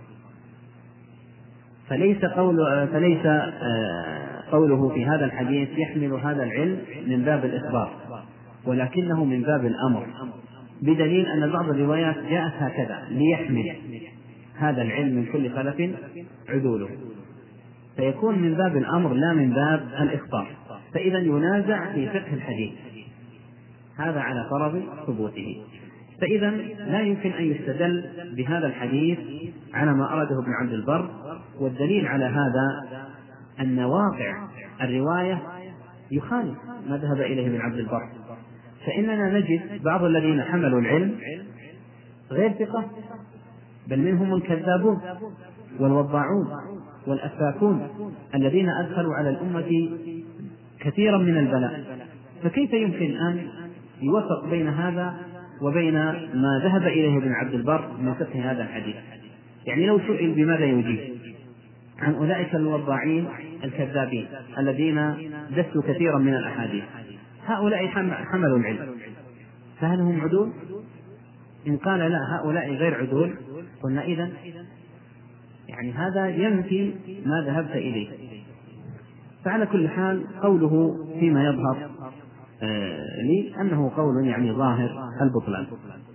فليس, قول فليس قوله في هذا الحديث يحمل هذا العلم من باب الإخبار، ولكنه من باب الأمر، بدليل أن بعض الروايات جاءت هكذا: ليحمل هذا العلم من كل خلف عدوله، فيكون من باب الأمر لا من باب الإخبار. فإذا ينازع في فقه الحديث هذا على فرض ثبوته. فإذا لا يمكن أن يستدل بهذا الحديث على ما أراده ابن عبد البر، والدليل على هذا أن واقع الرواية يخالف ما ذهب إليه ابن عبد البر. فإننا نجد بعض الذين حملوا العلم غير ثقة، بل منهم الكذابون والوضاعون والأفاكون الذين أدخلوا على الأمة كثيرا من البلاء. فكيف يمكن أن يوفق بين هذا وبين ما ذهب إليه ابن عبد البر من فقه هذا الحديث؟ يعني لو سئل بماذا يجيب عن أولئك الوضاعين الكذابين الذين دسوا كثيرا من الأحاديث، هؤلاء حملوا العلم، فهل هم عدول؟ إن قال لا هؤلاء غير عدول، قلنا إذن يعني هذا ينفي ما ذهبت إليه. فعلى كل حال قوله فيما يظهر آه لي أنه قول يعني ظاهر البطلان.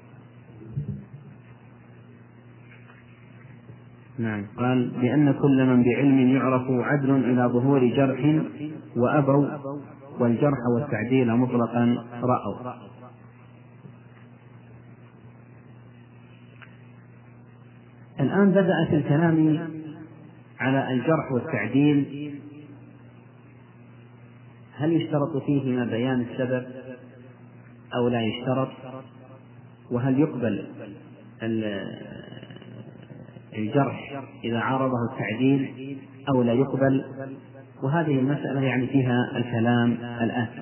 نعم. قال: لأن كل من بعلم يعرف عدل إلى ظهور جرح وأبوا، والجرح والتعديل مطلقا رأوا. الآن بدأ في الكلام على الجرح والتعديل، هل يشترط فيهما بيان السبب أو لا يشترط؟ وهل يقبل الجرح إذا عارضه التعديل أو لا يقبل؟ وهذه المسألة يعني فيها الكلام الآتي.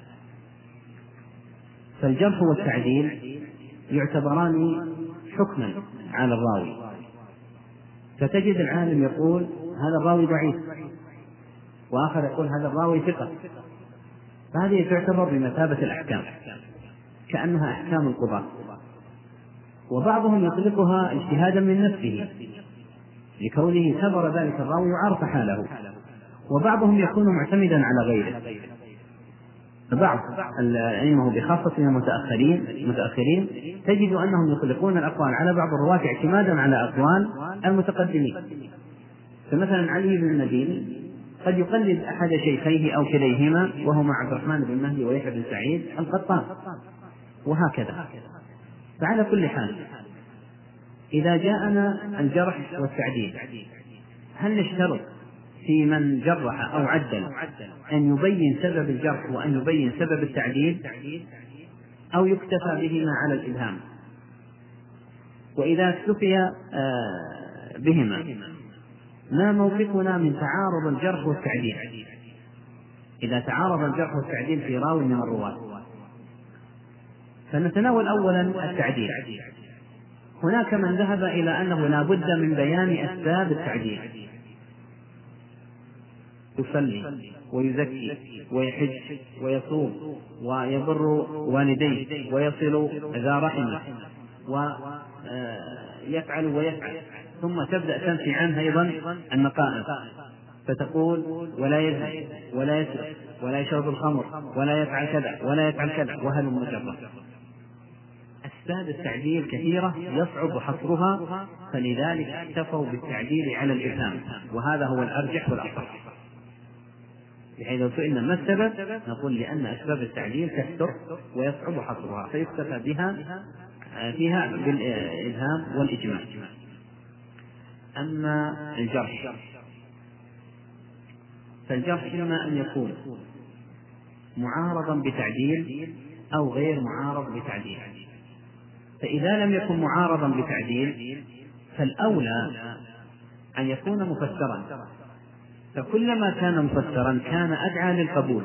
فالجرح والتعديل يعتبران حكما على الراوي، فتجد العالم يقول هذا الراوي ضعيف، وآخر يقول هذا الراوي ثقة، فهذه تعتبر بمثابة الأحكام كأنها أحكام القضاة. وبعضهم يطلقها اجتهادا من نفسه لكونه خبر ذلك الراوي وعرف حاله، وبعضهم يكون معتمدا على غيره. بعض الأئمة بخاصة المتأخرين المتأخرين تجد أنهم يطلقون الأقوال على بعض الرواة اعتمادا على أقوال المتقدمين. فمثلا علي بن المديني قد يقلد أحد شيخيه أو كليهما وهما عبد الرحمن بن مهدي ويحيى بن سعيد القطان، وهكذا. فعلى كل حال إذا جاءنا الجرح والتعديل، هل نشترط في من جرح أو عدل أن يبين سبب الجرح وأن يبين سبب التعديل، أو يكتفى بهما على الإبهام؟ وإذا اكتفي بهما ما موقفنا من تعارض الجرح والتعديل؟ إذا تعارض الجرح والتعديل في راوي من الرواة، فنتناول أولا التعديل. هناك من ذهب إلى أنه لا بد من بيان أسباب التعديل، يصلي ويزكي ويحج ويصوم ويبر والديه ويصل ذا رحمه ويفعل ويفعل، ثم تبدأ تنفي عنه أيضا النقائص، فتقول ولا يزني ولا يسرق ولا يشرب الخمر ولا يفعل كذا ولا يفعل كذا وهل مجرد. أسباب التعديل كثيرة يصعب حصرها، فلذلك اكتفوا بالتعديل على الإبهام، وهذا هو الأرجح والأصح. بحيث لو سئلنا ما السبب نقول لأن أسباب التعديل تكثر ويصعب حصرها، فيكتفى بها فيها بالإبهام والإجماع. أما الجرح فالجرح إما أن يكون معارضا بتعديل أو غير معارض بتعديل. فإذا لم يكن معارضا بتعديل فالأولى أن يكون مفسرا، فكلما كان مفسرا كان أدعى للقبول.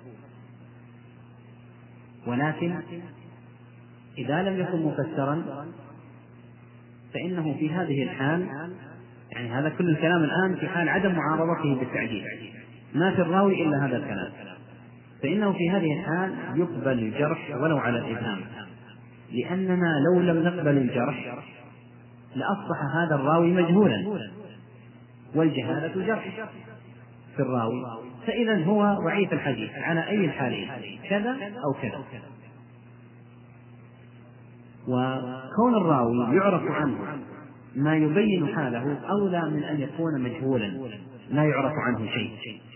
ولكن إذا لم يكن مفسرا فإنه في هذه الحال، يعني هذا كل الكلام الآن في حال عدم معارضته بالتعديل، ما في الراوي إلا هذا الكلام، فإنه في هذه الحال يقبل الجرح ولو على الإبهام، لأننا لو لم نقبل الجرح لأصبح هذا الراوي مجهولا، والجهالة جرح في الراوي، فإذا هو ضعيف الحديث على أي الحالين، كذا أو كذا. وكون الراوي يعرف عنه ما يبين حاله أولى من أن يكون مجهولا لا يعرف عنه شيء.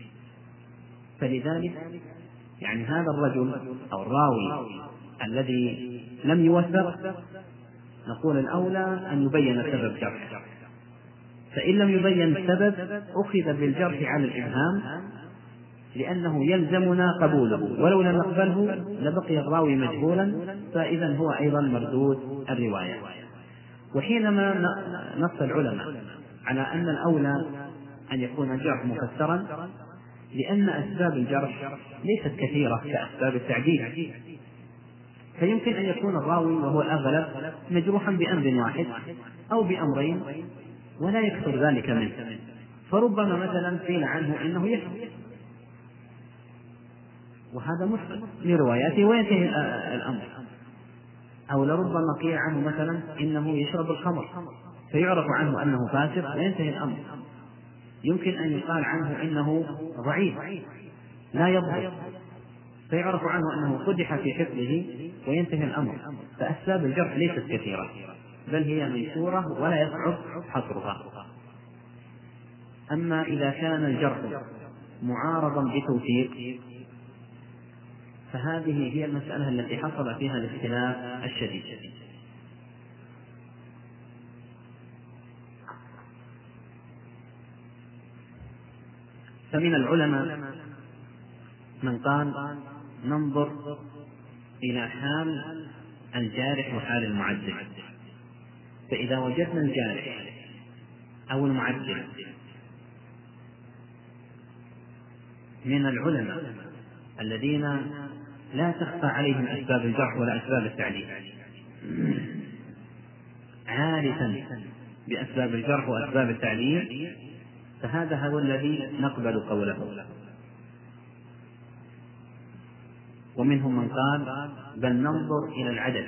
فلذلك يعني هذا الرجل أو الراوي الذي لم يوثق نقول الأولى أن يبين سبب جرح، فإن لم يبين السبب أخذ بالجرح على الإبهام، لأنه يلزمنا قبوله، ولو لم نقبله لبقي الراوي مجهولا، فإذا هو أيضا مردود الرواية. وحينما نص العلماء على أن الأولى أن يكون الجرح مفسرا، لأن أسباب الجرح ليست كثيرة كأسباب التعديل، فيمكن أن يكون الراوي وهو الأغلب مجروحا بأمر واحد أو بأمرين ولا يكثر ذلك منه، فربما مثلا قيل عنه إنه يحب، وهذا مسلم لرواياته وينتهي الأمر، أو لربما قيل عنه مثلا إنه يشرب الخمر فيعرف عنه أنه فاسق وينتهي الأمر. يمكن أن يقال عنه إنه ضعيف لا يضبط فيعرف عنه أنه قدح في حفظه وينتهي الأمر. فأسباب الجرح ليست كثيرة بل هي ميسورة ولا يصعب حصرها. أما إذا كان الجرح معارضا بتوثيق فهذه هي المسألة التي حصل فيها الاختلاف الشديد. فمن العلماء من قال ننظر إلى حال الجارح وحال المعدل، فإذا وجدنا الجارح أو المعدل من العلماء الذين لا تخفى عليهم أسباب الجرح ولا أسباب التعديل، عارفا بأسباب الجرح وأسباب التعديل، فهذا هو الذي نقبل قوله. ومنهم من قال بل ننظر إلى العدد،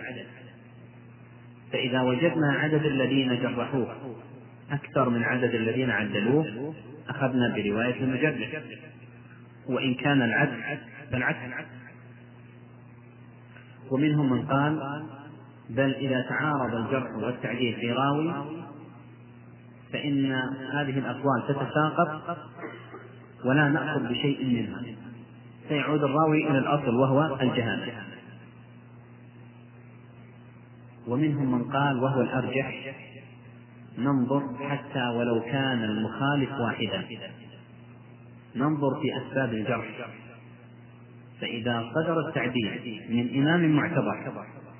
فإذا وجدنا عدد الذين جرحوه أكثر من عدد الذين عدلوه أخذنا برواية المجرح، وإن كان العدل فالعدل. ومنهم من قال بل إذا تعارض الجرح والتعديل في راوي فإن هذه الأقوال تتساقط ولا نأخذ بشيء منها، فيعود الراوي إلى الأصل وهو الجهالة. ومنهم من قال وهو الأرجح ننظر حتى ولو كان المخالف واحدا، ننظر في أسباب الجرح، فإذا صدر التعديل من إمام معتبر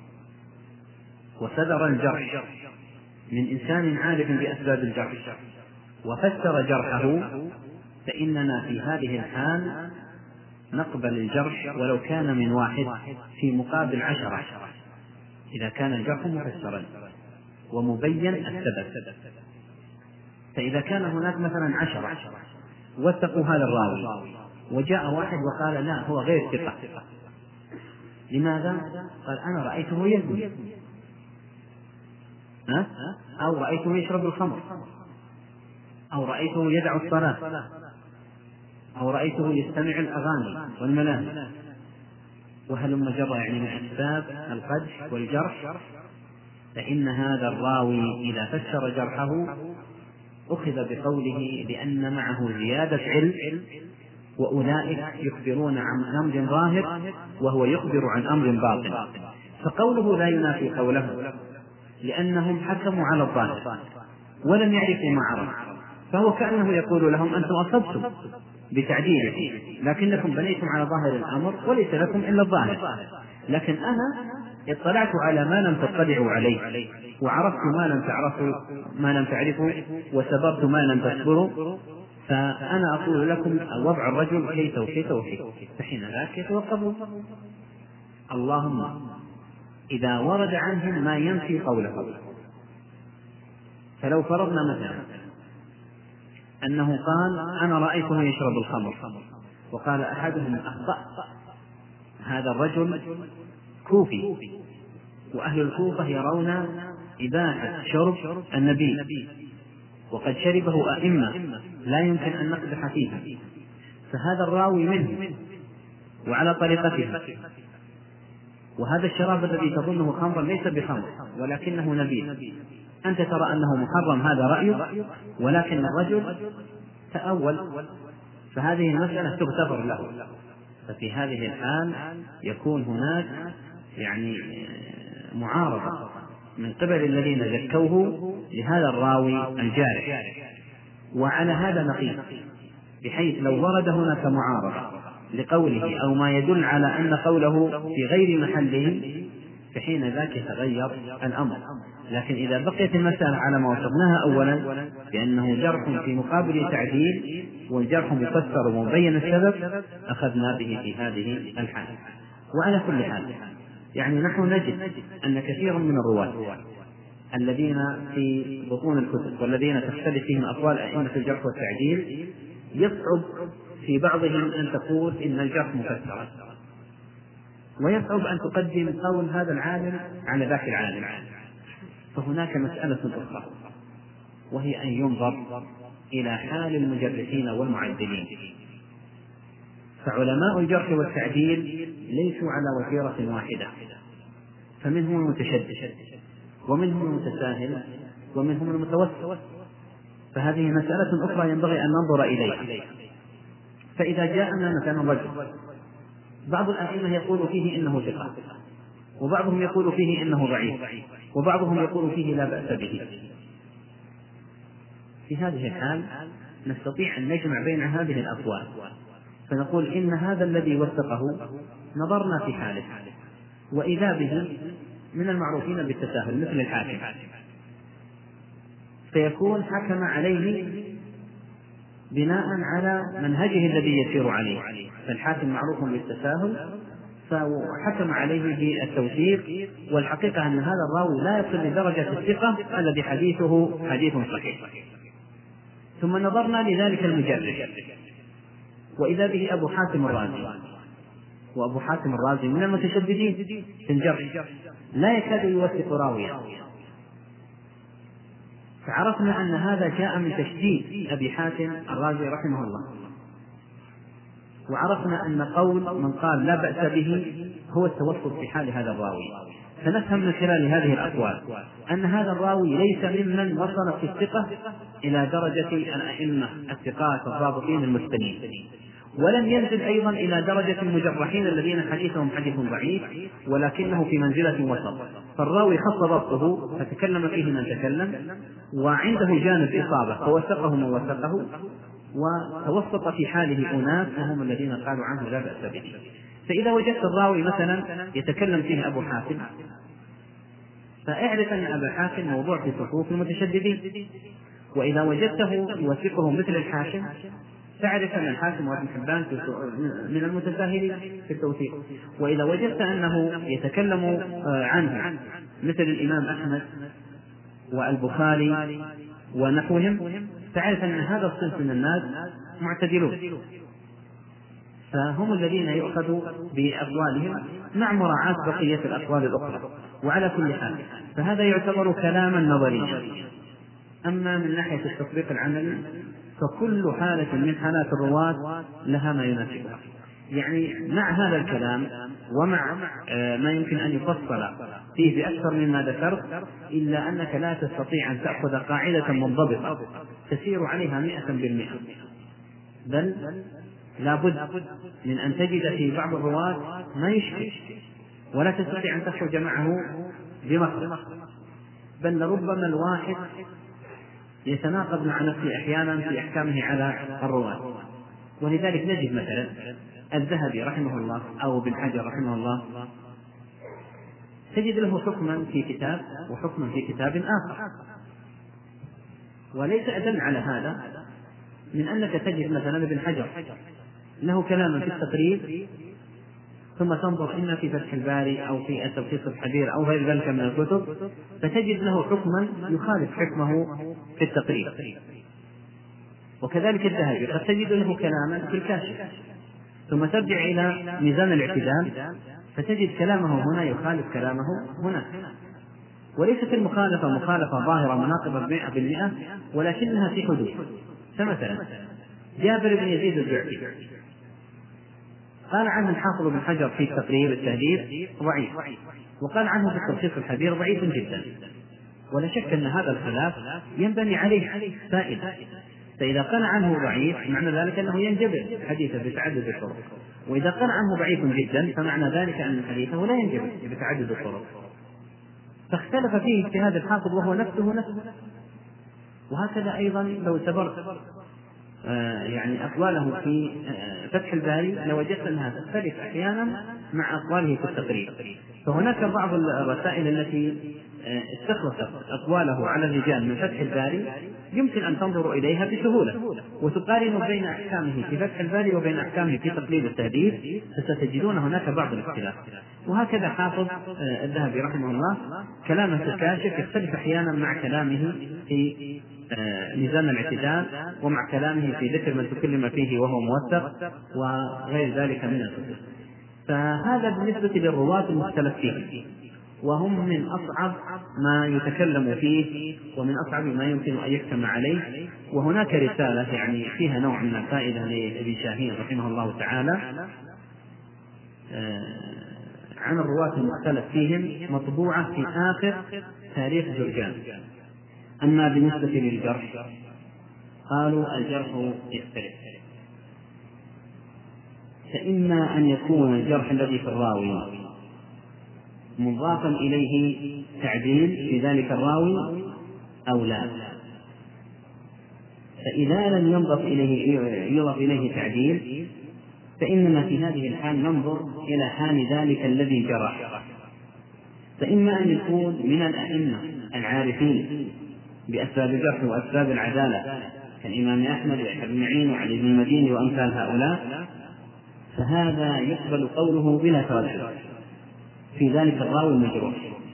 وصدر الجرح من إنسان عارف بأسباب الجرح وفسر جرحه، فإننا في هذه الحال نقبل الجرح ولو كان من واحد في مقابل عشرة، إذا كان الجرح مفسرا ومبين السبب. فإذا كان هناك مثلا عشرة وثقوا هذا الراوي وجاء واحد وقال لا هو غير ثقة، لماذا؟ قال أنا رأيته يزني، أو رأيته يشرب الخمر، أو رأيته يدع الصلاة، أو رأيته يستمع الأغاني والملاهي، وهلم جرى يعني من أسباب القدح والجرح. فإن هذا الراوي إذا فسر جرحه أخذ بقوله لأن معه زيادة علم، وأولئك يخبرون عن أمر ظاهر وهو يخبر عن أمر باطن، فقوله لا ينافي قوله، لأنهم حكموا على الظاهر ولم يعرفوا ما عرف، فهو كأنه يقول لهم أنتم أصبتم بتعديله، لكنكم بنيتم على ظاهر الأمر وليس لكم إلا الظاهر، لكن أنا اطلعت على ما لم تطلعوا عليه، وعرفت ما لم تعرفوا ما لم تعرفوا، وسببت ما لم تصبروا، فأنا أقول لكم وضع الرجل كيف وكيف وكيف، فحين ذاك يتوقفوا. اللهم إذا ورد عنهم ما ينفي قوله، فلو فرضنا مثلا أنه قال أنا رأيته يشرب الخمر، وقال أحدهم أخطأ، هذا الرجل كوفي، وأهل الكوفة يرون إباحة شرب النبي، وقد شربه أئمة لا يمكن أن نقدح فيها، فهذا الراوي منه وعلى طريقته، وهذا الشراب الذي تظنه خمرا ليس بخمر ولكنه نبيذ، أنت ترى أنه محرم، هذا رأيه، ولكن الرجل تأول، فهذه المسألة تغتفر له. ففي هذه الحال يكون هناك يعني معارضة من قبل الذين ذكوه لهذا الراوي الجارح، وعلى هذا نقيس، بحيث لو ورد هناك معارضة لقوله أو ما يدل على أن قوله في غير محله، فحين ذاك يتغير الأمر. لكن إذا بقيت المسألة على ما وصفناها أولا، بأنه جرح في مقابل تعديل والجرح مفسر ومبين السبب، أخذنا به في هذه الحال. وعلى كل حال يعني نحن نجد أن كثيرا من الرواة الذين في بطون الكتب والذين تختلف فيهم أقوال أئمة الجرح والتعديل، يصعب في بعضهم أن تقول إن الجرح مفسر، ويصعب أن تقدم قول هذا العالم على ذاك العالم. فهناك مسألة أخرى، وهي أن ينظر إلى حال المجرحين والمعدلين. فعلماء الجرح والتعديل ليسوا على وتيرة واحدة، فمنهم المتشدد ومنهم المتساهل ومنهم المتوسط، فهذه مسألة أخرى ينبغي أن ننظر إليها. فإذا جاءنا مثلا رجل بعض الأئمة يقول فيه إنه ثقة، وبعضهم يقول فيه إنه ضعيف، وبعضهم يقول فيه لا بأس به، في هذه الحال نستطيع أن نجمع بين هذه الأقوال، فنقول إن هذا الذي وثقه نظرنا في حاله، وإذا به من المعروفين بالتساهل مثل الحاكم، فيكون حكم عليه بناء على منهجه الذي يسير عليه، فالحاكم معروف بالتساهل فحكم عليه بالتوثيق، والحقيقة أن هذا الراوي لا يصل لدرجة الثقة الذي حديثه حديث صحيح. ثم نظرنا لذلك المجرح، وإذا به أبو حاتم الرازي، وأبو حاتم الرازي من المتشددين في الجرح، لا يكاد يوثق راويا، فعرفنا أن هذا جاء من تشديد أبي حاتم الرازي رحمه الله، وعرفنا أن قول من قال لا بأس به هو التوسط في حال هذا الراوي. فنفهم من خلال هذه الأقوال أن هذا الراوي ليس ممن وصل في الثقة إلى درجة الأئمة الثقات الضابطين المتقنين، ولم ينزل أيضا إلى درجة المجرحين الذين حديثهم حديث ضعيف، ولكنه في منزلة وسط، فالراوي خص ضبطه فتكلم فيه من تكلم، وعنده جانب إصابة فوثقه من وثقه، وتوسط في حاله أناس وهم الذين قالوا عنه لا بأس به. فإذا وجدت الراوي مثلا يتكلم فيه أبو حاتم، فاعرف أن أبا حاتم موضوع في صفوف المتشددين، وإذا وجدته يوثقه مثل الحاكم تعرف أن الحاكم وابن حبان من المتساهلين في التوثيق. وإذا وجدت أنه يتكلم عنه مثل الإمام أحمد والبخاري ونحوهم تعرف أن هذا الصنف من الناس معتدلون، فهم الذين يؤخذوا بأقوالهم مع مراعاة بقية الأقوال الأخرى. وعلى كل حال فهذا يعتبر كلاما نظريا. أما من ناحية التطبيق العملي فكل حالة من حالات الرواة لها ما يناسبها. يعني مع هذا الكلام ومع ما يمكن أن يفصل فيه بأكثر مما ذكرت، إلا أنك لا تستطيع أن تأخذ قاعدة منضبطة تسير عليها مئة بالمئة، بل لا بد من أن تجد في بعض الرواة ما يشكل ولا تستطيع أن تخرج معه بمخرج، بل لربما الواحد يتناقض مع نفسه أحيانا في أحكامه على الرواة. ولذلك نجد مثلا الذهبي رحمه الله أو ابن حجر رحمه الله تجد له حكما في كتاب وحكما في كتاب آخر، وليس أدل على هذا من أنك تجد مثلا ابن حجر له كلاما في التقريب ثم تنظر إما في فتح الباري أو في التلخيص الحبير أو غير ذلك من الكتب فتجد له حكما يخالف حكمه في التقريب. وكذلك الذهبي قد تجد له كلاما في الكاشف ثم ترجع إلى ميزان الاعتدال فتجد كلامه هنا يخالف كلامه هنا، وليست المخالفة مخالفة ظاهرة مناقضة مئة بالمئة ولكنها في حدود. فمثلا جابر بن يزيد الجعفي قال عنه الحافظ بن حجر في التقريب التهذيب ضعيف، وقال عنه في التلخيص الحبير ضعيف جدا، ولا شك أن هذا الخلاف ينبني عليه فائدة. فإذا قال عنه ضعيف معنى ذلك أنه ينجبر حديثه بتعدد الطرق، وإذا قال عنه ضعيف جدا فمعنى ذلك أن حديثه لا ينجبر بتعدد الطرق. فاختلف فيه اجتهاد الحافظ وهو نفسه نفسه. وهكذا أيضا لو اعتبرت آه يعني أقواله في آه فتح الباري لوجدت أنها تختلف أحيانا مع أقواله في التقريب. فهناك بعض الرسائل التي آه استخلصت أقواله على الرجال من فتح الباري يمكن أن تنظر إليها بسهولة وتقارن بين أحكامه في فتح الباري وبين أحكامه في تقريب التهذيب، فستجدون هناك بعض الاختلاف. وهكذا حافظ آه الذهبي رحمه الله كلامه في الكاشف يختلف أحيانا مع كلامه في ميزان الاعتدال ومع كلامه في ذكر من تكلم فيه وهو موثق وغير ذلك من الكتب. فهذا بالنسبة للرواة المختلف فيه، وهم من أصعب ما يتكلم فيه ومن أصعب ما يمكن أن يجتمع عليه. وهناك رسالة يعني فيها نوع من الفائدة لابن شاهين رحمه الله تعالى عن الرواة المختلف فيهم مطبوعة في آخر تاريخ جرجان. أما بالنسبة للجرح قالوا الجرح يختلف، فإما أن يكون الجرح الذي في الراوي مضافا إليه تعديل في ذلك الراوي أو لا. فإذا لم ينضف إليه يضف إليه تعديل فإننا في هذه الحال ننظر إلى حال ذلك الذي جرح، فإما أن يكون من الأئمة العارفين بأسباب الجرح وأسباب العدالة كالإمام أحمد ويحيى بن معين وعلي بن المديني وأمثال هؤلاء، فهذا يقبل قوله بلا تردد في ذلك الراوي المجروح.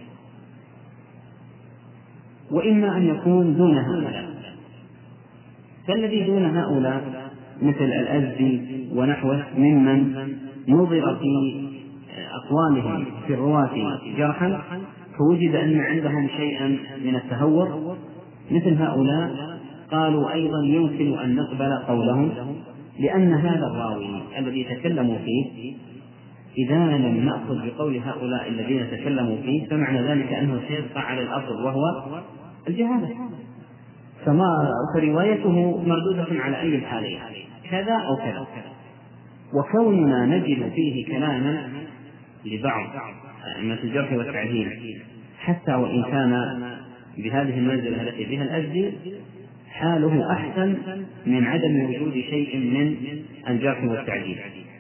وإما أن يكون دون هؤلاء، فالذي دون هؤلاء مثل الأزدي ونحوه ممن نظر في أقوالهم في الرواة جرحا فوجد أن عندهم شيئا من التهور، مثل هؤلاء قالوا أيضا يمكن أن نقبل قولهم، لأن هذا الراوي الذي تكلموا فيه إذا لم نأخذ بقول هؤلاء الذين تكلموا فيه فمعنى ذلك أنه سيبقى على الأصل وهو الجهالة، فما فروايته مردودة على أي الحالين كذا أو كذا. وكوننا نجد فيه كلاما لبعض أئمة الجرح والتعديل حتى وإن كان بهذه المنزلة التي بها الأزدي، حاله أحسن من عدم وجود شيء من الجرح والتعديل.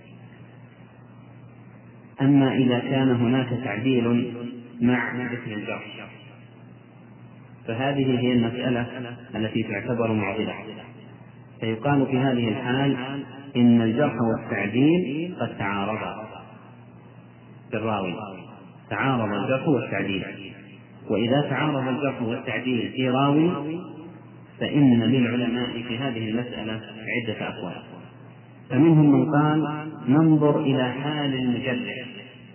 أما إذا كان هناك تعديل مع اسم الجرح فهذه هي المسألة التي تعتبر معضلة، فيقال في هذه الحال إن الجرح والتعديل قد تعارضا في الراوي، تعارض الجرح والتعديل. وإذا تعارض الجرح والتعديل في راوي فإن للعلماء في هذه المسألة عدة أقوال، فمنهم من قال ننظر إلى حال المجرح،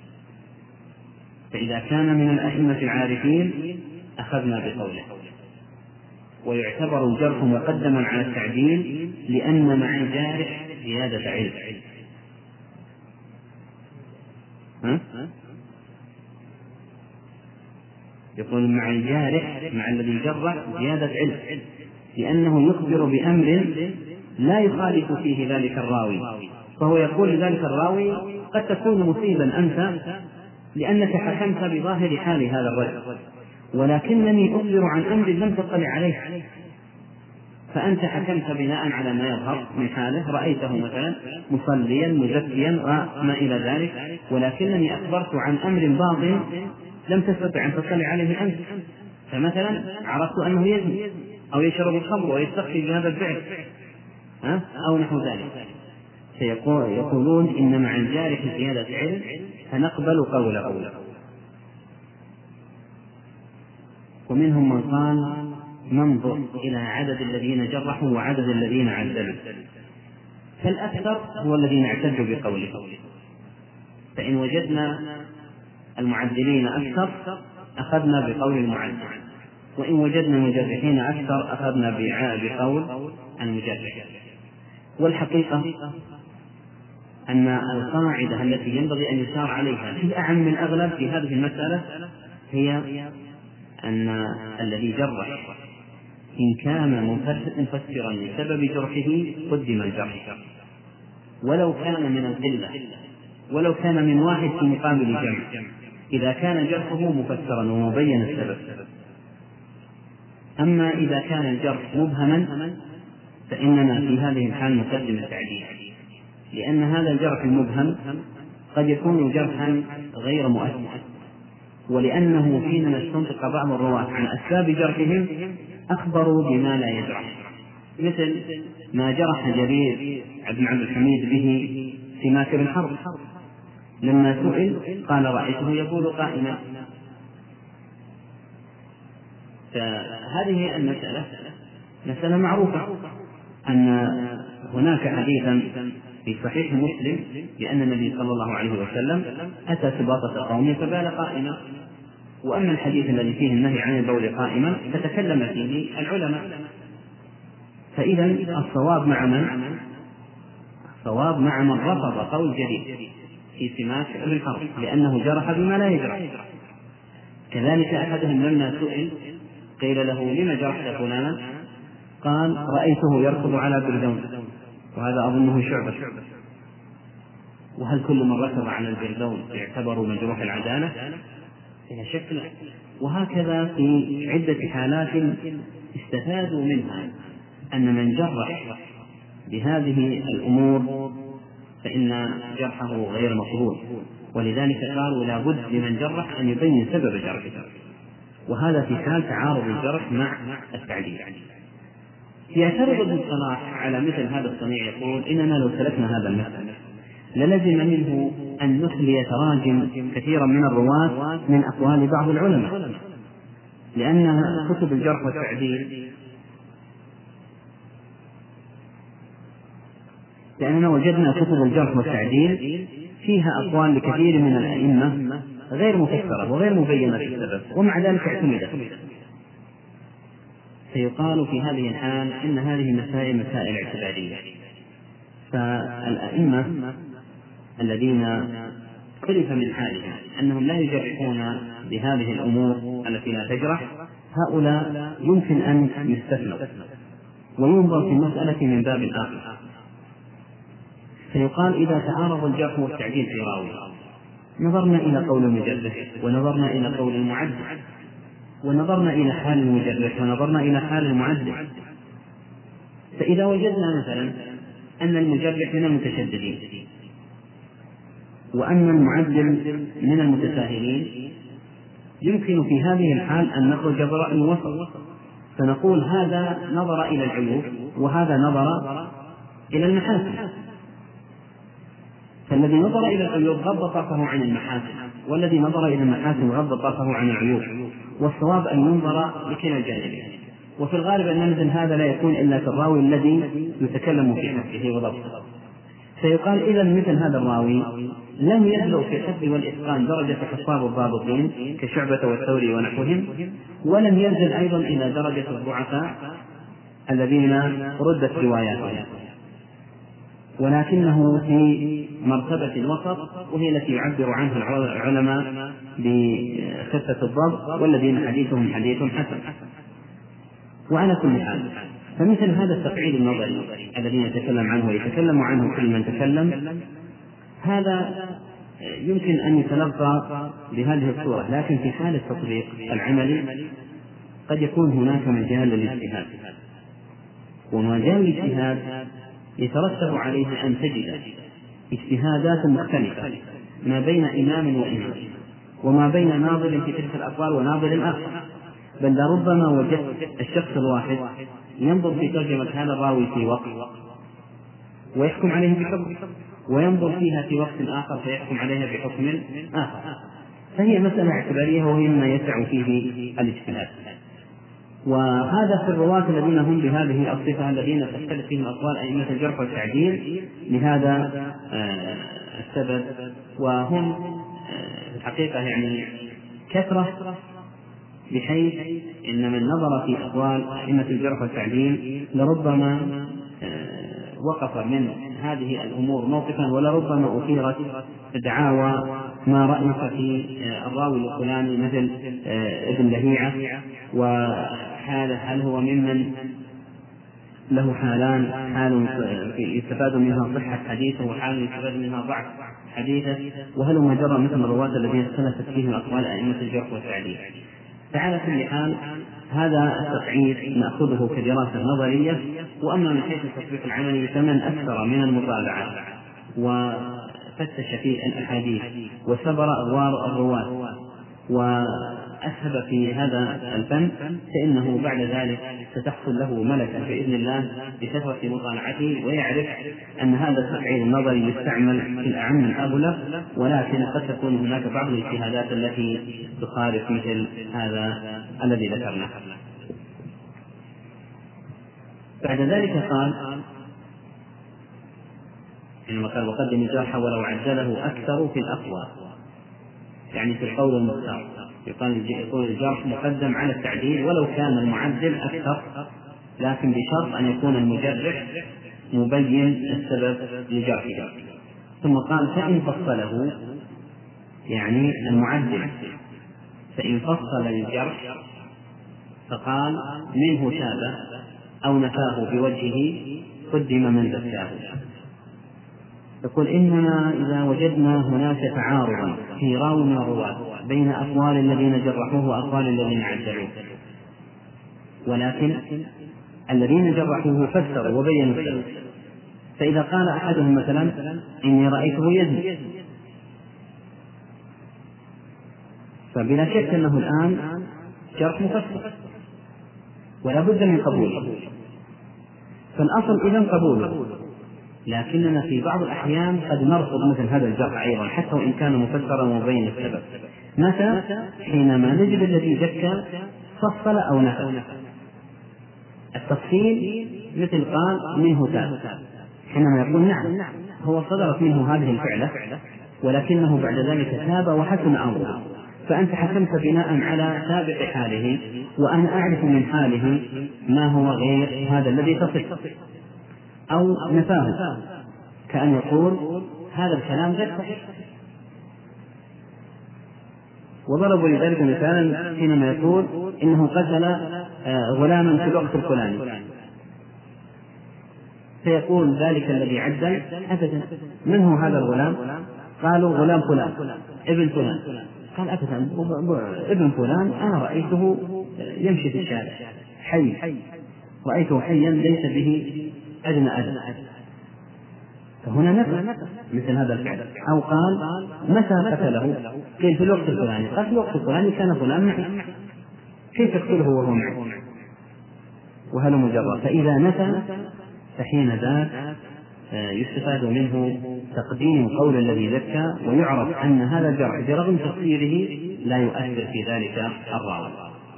فإذا كان من الأئمة العارفين أخذنا بقوله، ويعتبر الجرح مقدما على التعديل لأن مع الجارح زيادة علم. ها؟ يقول مع الجارح مع الذي جرح زيادة علم، لأنه يخبر بأمر لا يخالف فيه ذلك الراوي، فهو يقول لذلك الراوي قد تكون مصيبا أنت لأنك حكمت بظاهر حال هذا الرجل، ولكنني أخبر عن أمر لم تطلع عليه، فأنت حكمت بناء على ما يظهر من حاله، رأيته مثلا مصليا مزكيا وما إلى ذلك، ولكنني أخبرت عن أمر باطن لم تستطع أن تطلع عليه أنت، فمثلا عرفت أنه يزني أو يشرب الخمر ويستخفي بهذا الفعل أو نحو ذلك، فيقولون إن مع الجارح زيادة علم فنقبل قوله. ومنهم من قال ننظر إلى عدد الذين جرحوا وعدد الذين عدلوا، فالأكثر هو الذين اعتدوا بقوله، فإن وجدنا المعدلين أكثر أخذنا بقول المعدل، وإن وجدنا المجرحين أكثر أخذنا بقول المجرح. والحقيقة أن القاعدة التي ينبغي أن يسار عليها في أعم الأغلب في هذه المسألة هي أن الذي جرح إن كان مفسرا لسبب جرحه قدم الجرح، ولو كان من القلة، ولو كان من واحد في مقابل جمع، إذا كان جرحه مفسرا ومبين السبب. أما إذا كان الجرح مبهما فإننا في هذه الحال نقدم التعديل، لأن هذا الجرح المبهم قد يكون جرحا غير مؤثر، ولأنه حين نستنطق بعض الرواة عن أسباب جرحهم أخبروا بما لا يجرح، مثل ما جرح جرير بن عبد الحميد به سماك بن حرب، لما سئل قال رأيته يقول قائما. فهذه المسألة مسألة معروفة، أن هناك حديثا في صحيح مسلم بأن النبي صلى الله عليه وسلم أتى سباطة قوم فبال قائما، وأما الحديث الذي فيه النهي عن البول قائما فتكلم فيه العلماء. فإذا الصواب مع من؟ الصواب مع من رفض قول جرير في سماك بن حرب لأنه جرح بما لا يجرح. كذلك أحدهم لما سئل قيل له لما جرحت فلانا قال رأيته يركض على بردون، وهذا أظنه شعبة، وهل كل من ركض على البردون يعتبر مجروح العدالة؟ فلا شك لا. وهكذا في عدة حالات استفادوا منها أن من جرح بهذه الأمور فإن جرحه غير مقبول، ولذلك قالوا لا بد لمن جرح أن يبين سبب جرحه، وهذا في حال تعارض الجرح مع التعديل. يعترض ابن صلاح على مثل هذا الصنيع، يقول إننا لو سلكنا هذا المثل للزم منه أن نخلي تراجم كثيرا من الرواة من أقوال بعض العلماء، لأن كتب الجرح والتعديل لأننا وجدنا كتب الجرح والتعديل فيها أقوال لكثير من الأئمة غير مفسرة وغير مبينة في السبب، ومع ذلك اعتمدت. فيقال في هذه الحال إن هذه مسائل مسائل اعتبارية، فالأئمة الذين اختلف من حالهم أنهم لا يجرحون بهذه الأمور التي لا تجرح، هؤلاء يمكن أن يستثنوا وينظر في المسألة من باب آخر. فيقال إذا تعارض الجرح والتعديل في راوي نظرنا إلى قول المجرح ونظرنا إلى قول المعدل ونظرنا إلى حال المجرح ونظرنا إلى حال المعدل، فإذا وجدنا مثلا أن المجرح من المتشددين وأن المعدل من المتساهلين، يمكن في هذه الحال أن نخرج برأي وسط، فنقول هذا نظر إلى العيوب وهذا نظر إلى المحاسن، فالذي نظر إلى العيوب غض طرفه عن المحاسن، والذي نظر إلى المحاسن غض طرفه عن العيوب، والصواب أن ينظر لكلا الجانبين. وفي الغالب أن مثل هذا لا يكون إلا في الراوي الذي يتكلم في حفظه وضبطه، فيقال إذا مثل هذا الراوي لم يبلغ في الحفظ والإتقان درجة حفاظ الضابطين كشعبة والثوري ونحوهم، ولم ينزل أيضا إلى درجة الضعفاء الذين ردت رواياتهم، ولكنه في مرتبة الوسط، وهي التي يعبر عنها العلماء بخفة الضبط والذين حديثهم حديث حسن. وعلى كل حال فمثل هذا التقعيد النظري الذي يتكلم عنه ويتكلم عنه كل من تكلم، هذا يمكن أن يتلقى بهذه الصورة، لكن في حال التطبيق العملي قد يكون هناك مجال للاجتهاد، ومجال الاجتهاد يترتب عليه أن تجد اجتهادات مختلفة ما بين إمام وإمام، وما بين ناظر في تلك الأقوال وناظر آخر، بل لربما وجدت الشخص الواحد ينظر في ترجمة هذا الراوي في وقت ويحكم عليه بحكم، وينظر فيها في وقت آخر فيحكم عليها بحكم آخر، فهي مسألة اعتبارية وهي ما يسع فيه الاجتهاد. وهذا في الرواة الذين هم بهذه الصفة الذين تختلف فيهم أقوال أئمة الجرح والتعديل لهذا السبب، وهم الحقيقة يعني كثرة، بحيث إن من نظر في أقوال أئمة الجرح والتعديل لربما وقف من هذه الأمور موقفا، ولربما أثيرت دعاوى ما رأيك في الراوي الفلاني مثل ابن لهيعة، وحاله هل هو ممن له حالان، حال يستفاد منها صحة حديثه وحال يستفاد منها ضعف حديثه، وهل ما جرى مثل الرواة الذين اختلفت فيهم أقوال أئمة الجرح والتعديل. فعلى كل حال هذا التقعيد نأخذه كدراسة نظرية، وأما من حيث التطبيق العملي فمن أكثر من المطالعة وفتش في الأحاديث وسبر أغوار الرواة وأسهب في هذا الفن، فإنه بعد ذلك ستحصل له ملكة بإذن الله بكثرة مطالعته، ويعرف أن هذا التقعيد النظري يستعمل في الأعم الأغلب، ولكن قد تكون هناك بعض الاجتهادات التي تخالف مثل هذا الذي ذكرناه. بعد ذلك قال إنما قال وقدم الجرح ولو عدله أكثر في الأقوى، يعني في القول المختار، يقول الجرح مقدم على التعديل ولو كان المعدل أكثر، لكن بشرط أن يكون المجرح مبين السبب لجرحه. ثم قال فإن فصله، يعني المعدل فإن فصل للجرح فقال منه تاب أو نفاه بوجهه قدم من زكاه. يقول إننا إذا وجدنا هناك تعارضا في راوي من الرواة بين أقوال الذين جرحوه وأقوال الذين عدلوه، ولكن الذين جرحوه فسروا وبينوا السبب، فإذا قال أحدهم مثلا إني رأيته يزني، فبلا شك أنه الآن جرح مفسر ولا بد من قبوله، فالأصل إذن قبوله، لكننا في بعض الأحيان قد نرفض مثل هذا الجرح أيضا حتى وإن كان مفسرا ومبين السبب. متى؟ حينما نجد الذي زكى فصل أو نفى. التفصيل مثل قال منه تاب، حينما يقول نعم هو صدرت منه هذه الفعلة ولكنه بعد ذلك تاب وحسن أمره، فأنت حكمت بناء على سابق حاله، وأنا أعرف من حاله ما هو غير هذا الذي تصف، أو نفاه، كأن يقول هذا الكلام غير صحيح. وضربوا لذلك مثالا حينما يقول إنه قتل غلاما في الوقت الفلاني، فيقول ذلك الذي عدل أبدا من هو هذا الغلام؟ قالوا غلام فلان ابن فلان، قال أبدا ابن فلان أنا رأيته يمشي في الشارع حي، رأيته حيا ليس به أدنى أدنى، فهنا نفى مثل هذا الفعل. أو قال متى قتله؟ قيل في الوقت الفلاني، قال في الوقت الفلاني كان فلان معي، كيف يقتله وهو معي؟ وهذا مجرد. فإذا نفى فحين ذاك يستفاد منه تقديم قول الذي ذكى، ويعرف أن هذا الجرح برغم تفسيره لا يؤثر في ذلك الراوي.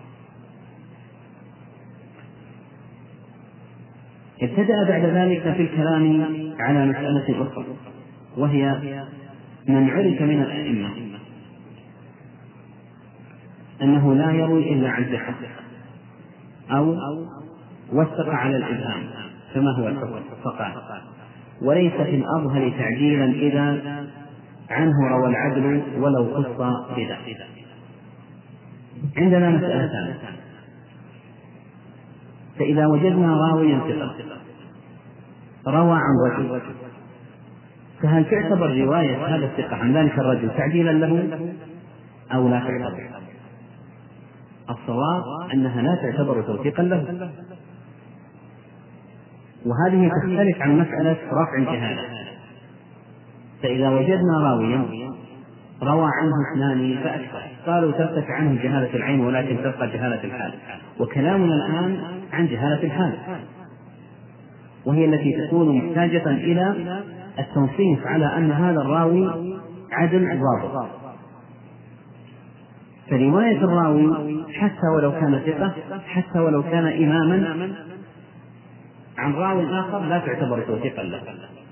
ابتدأ بعد ذلك في الكلام على مسألة أخرى، وهي من عرف من الأئمة أنه لا يروي إلا عن ثقة أو وثق على الإبهام، فما هو الحكم؟ فقال وليس في الأظهر تعجيلا إذا عنه روى العدل ولو قص بذا. عندنا مسألتان. فإذا وجدنا راويا ثقة روى عن رجل، فهل تعتبر رواية هذا الثقة عن ذلك الرجل تعديلا له أو لا تعتبر؟ الصواب أنها لا تعتبر توثيقا له، وهذه تختلف عن مسألة رفع الجهالة. فإذا وجدنا راويا روى عنه اثنان فأكثر، قالوا ترتفع عنه جهالة العين ولكن تبقى جهالة الحال، وكلامنا الآن عن جهالة الحال، وهي التي تكون محتاجة إلى التنصيص على أن هذا الراوي عدل ضابط. فرواية الراوي حتى ولو كان ثقة، حتى ولو كان إماما، عن راوي آخر لا تعتبر توثيقا له.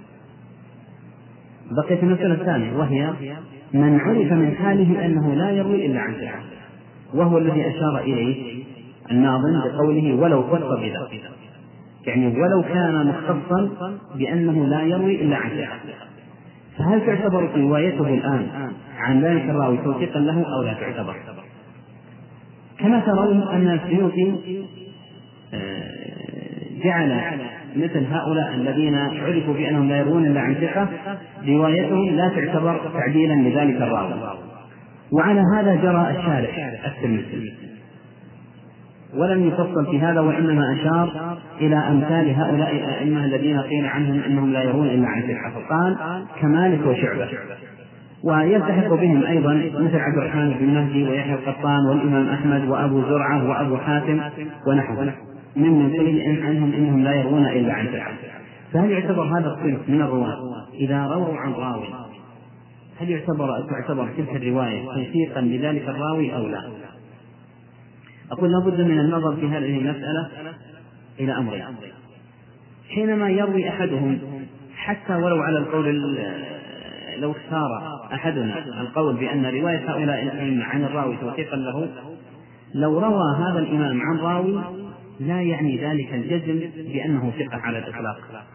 بقيت المسألة الثانية، وهي من عرف من حاله أنه لا يروي إلا عن ثقة، وهو الذي أشار إليه الناظم بقوله ولو خص بذا، يعني ولو كان مختصا بأنه لا يروي إلا عن ثقة، فهل تعتبر روايته الآن عن ذلك الراوي توثيقا له أو لا تعتبر؟ كما ترون أن السيوطي جعل مثل هؤلاء الذين عرفوا بأنهم لا يروون إلا عن ثقة روايتهم لا تعتبر تعديلا لذلك الراوي، وعلى هذا جرى الشارح الترمذي ولم يفصل في هذا، وإنما أشار إلى أمثال هؤلاء الأئمة الذين قيل عنهم أنهم لا يروون إلا عن ثقة، فقال كمالك وشعبة، ويلتحق بهم أيضا مثل عبد الرحمن بن مهدي ويحيى القطان والإمام أحمد وأبو زرعة وأبو حاتم ونحوه ممن قيل عنهم إنهم لا يروون إلا عن ثقة. فهل يعتبر هذا الصنف من الرواة إذا رووا عن راوي، هل يعتبر تعتبر تلك الرواية توثيقا لذلك الراوي أو لا؟ أقول لابد من النظر في هذه المسألة إلى أمرين. حينما يروي أحدهم حتى ولو على القول، لو اختار أحدنا القول بأن رواية هؤلاء الأئمة عن الراوي توثيقا له، لو روى هذا الإمام عن راوي لا يعني ذلك الجزم بأنه ثقة على الإطلاق،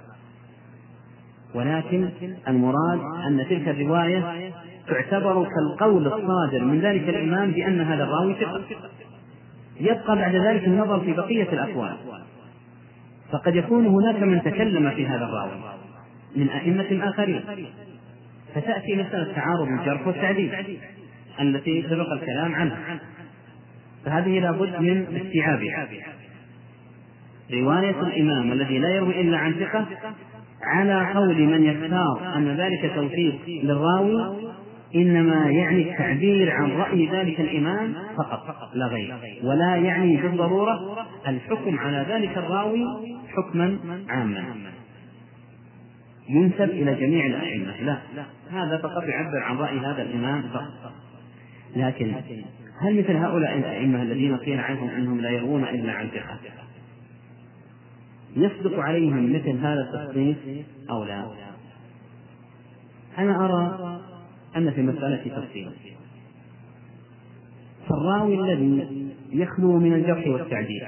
ولكن المراد أن تلك الرواية تعتبر كالقول الصادر من ذلك الإمام بأن هذا الراوي ثقة. يبقى بعد ذلك النظر في بقية الأقوال، فقد يكون هناك من تكلم في هذا الراوي من أئمة آخرين، فتأتي مسألة تعارض الجرح والتعديل التي سبق الكلام عنها، فهذه لابد من استيعابها. رواية الإمام الذي لا يروي إلا عن ثقة على قول من يختار أن ذلك توثيق للراوي إنما يعني التعبير عن رأي ذلك الإمام فقط لا غير، ولا يعني بالضرورة الحكم على ذلك الراوي حكما عاما ينسب إلى جميع الأئمة، لا، هذا فقط يعبر عن رأي هذا الإمام فقط. لكن هل مثل هؤلاء الأئمة الذين قيل عنهم أنهم لا يروون إلا عن ثقة يصدق عليهم مثل هذا التصنيف أو لا؟ أنا أرى أن في مسألة تفصيل، فالراوي الذي يخلو من الجرح والتعديل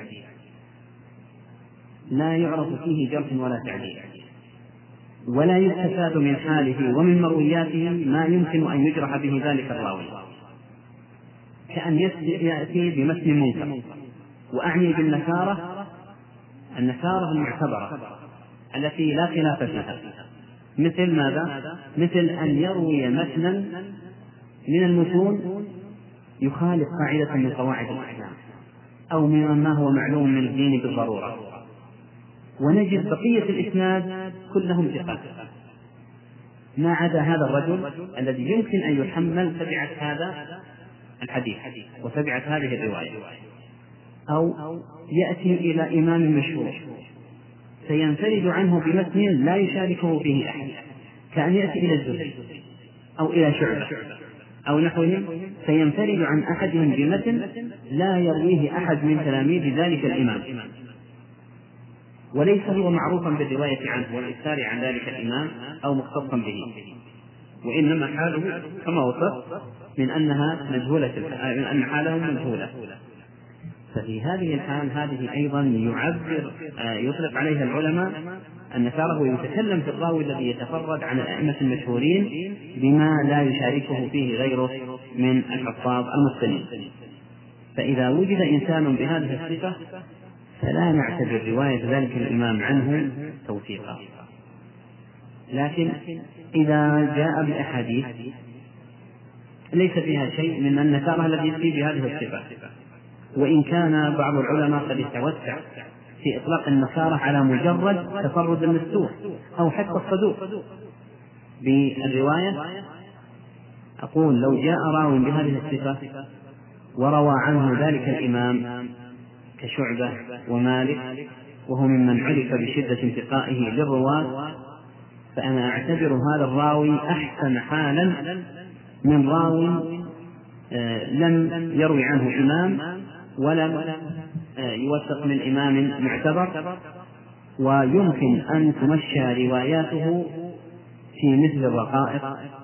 لا يعرف فيه جرح ولا تعديل، ولا يستفاد من حاله ومن مروياته ما يمكن أن يجرح به ذلك الراوي، كأن يأتي بمتن منكر، وأعني بالنكارة النكارة المعتبرة التي لا خلاف فيها، مثل ماذا؟ مثل أن يروي متنا من المتون يخالف قاعدة من قواعد الإسلام، أو من ما هو معلوم من الدين بالضرورة، ونجد بقية الإسناد كلهم ثقات ما عدا هذا الرجل الذي يمكن أن يحمل تبعة هذا الحديث وتبعة هذه الرواية، أو يأتي إلى إمام مشهور سينفرد عنه بمتن لا يشاركه فيه أحد، كأن يأتي إلى الزهري أو إلى شعبة أو نحوهم، سينفرد عن أحدهم بمتن لا يرويه أحد من تلاميذ ذلك الإمام، وليس هو معروفا بالرواية عنه والإكثار عن ذلك الإمام أو مختصا به، وإنما حاله كما وصف من أنها مجهولة، من أن حالهم مجهولة. ففي هذه الحال هذه أيضا يعبر يطلق عليها العلماء أن تاره يتكلم في الراوي الذي يتفرد عن الأئمة المشهورين بما لا يشاركه فيه غيره من الحفاظ المتقنين. فإذا وجد إنسان بهذه الصفة فلا نعتبر رواية ذلك الإمام عنه توثيقا. لكن إذا جاء بأحاديث ليس فيها شيء من أن تاره الذي يأتي بهذه الصفة، وإن كان بعض العلماء قد يتوسع في إطلاق النصارى على مجرد تفرد المستور أو حتى الصدوق بالرواية، أقول لو جاء راو بهذه الصفة وروى عنه ذلك الإمام كشعبة ومالك وهو ممن عرف بشدة انتقائه للرواة، فأنا أعتبر هذا الراوي أحسن حالا من راوي لم يروي عنه إمام ولم يوثق من إمام معتبر، ويمكن أن تمشى رواياته في مثل الرقائق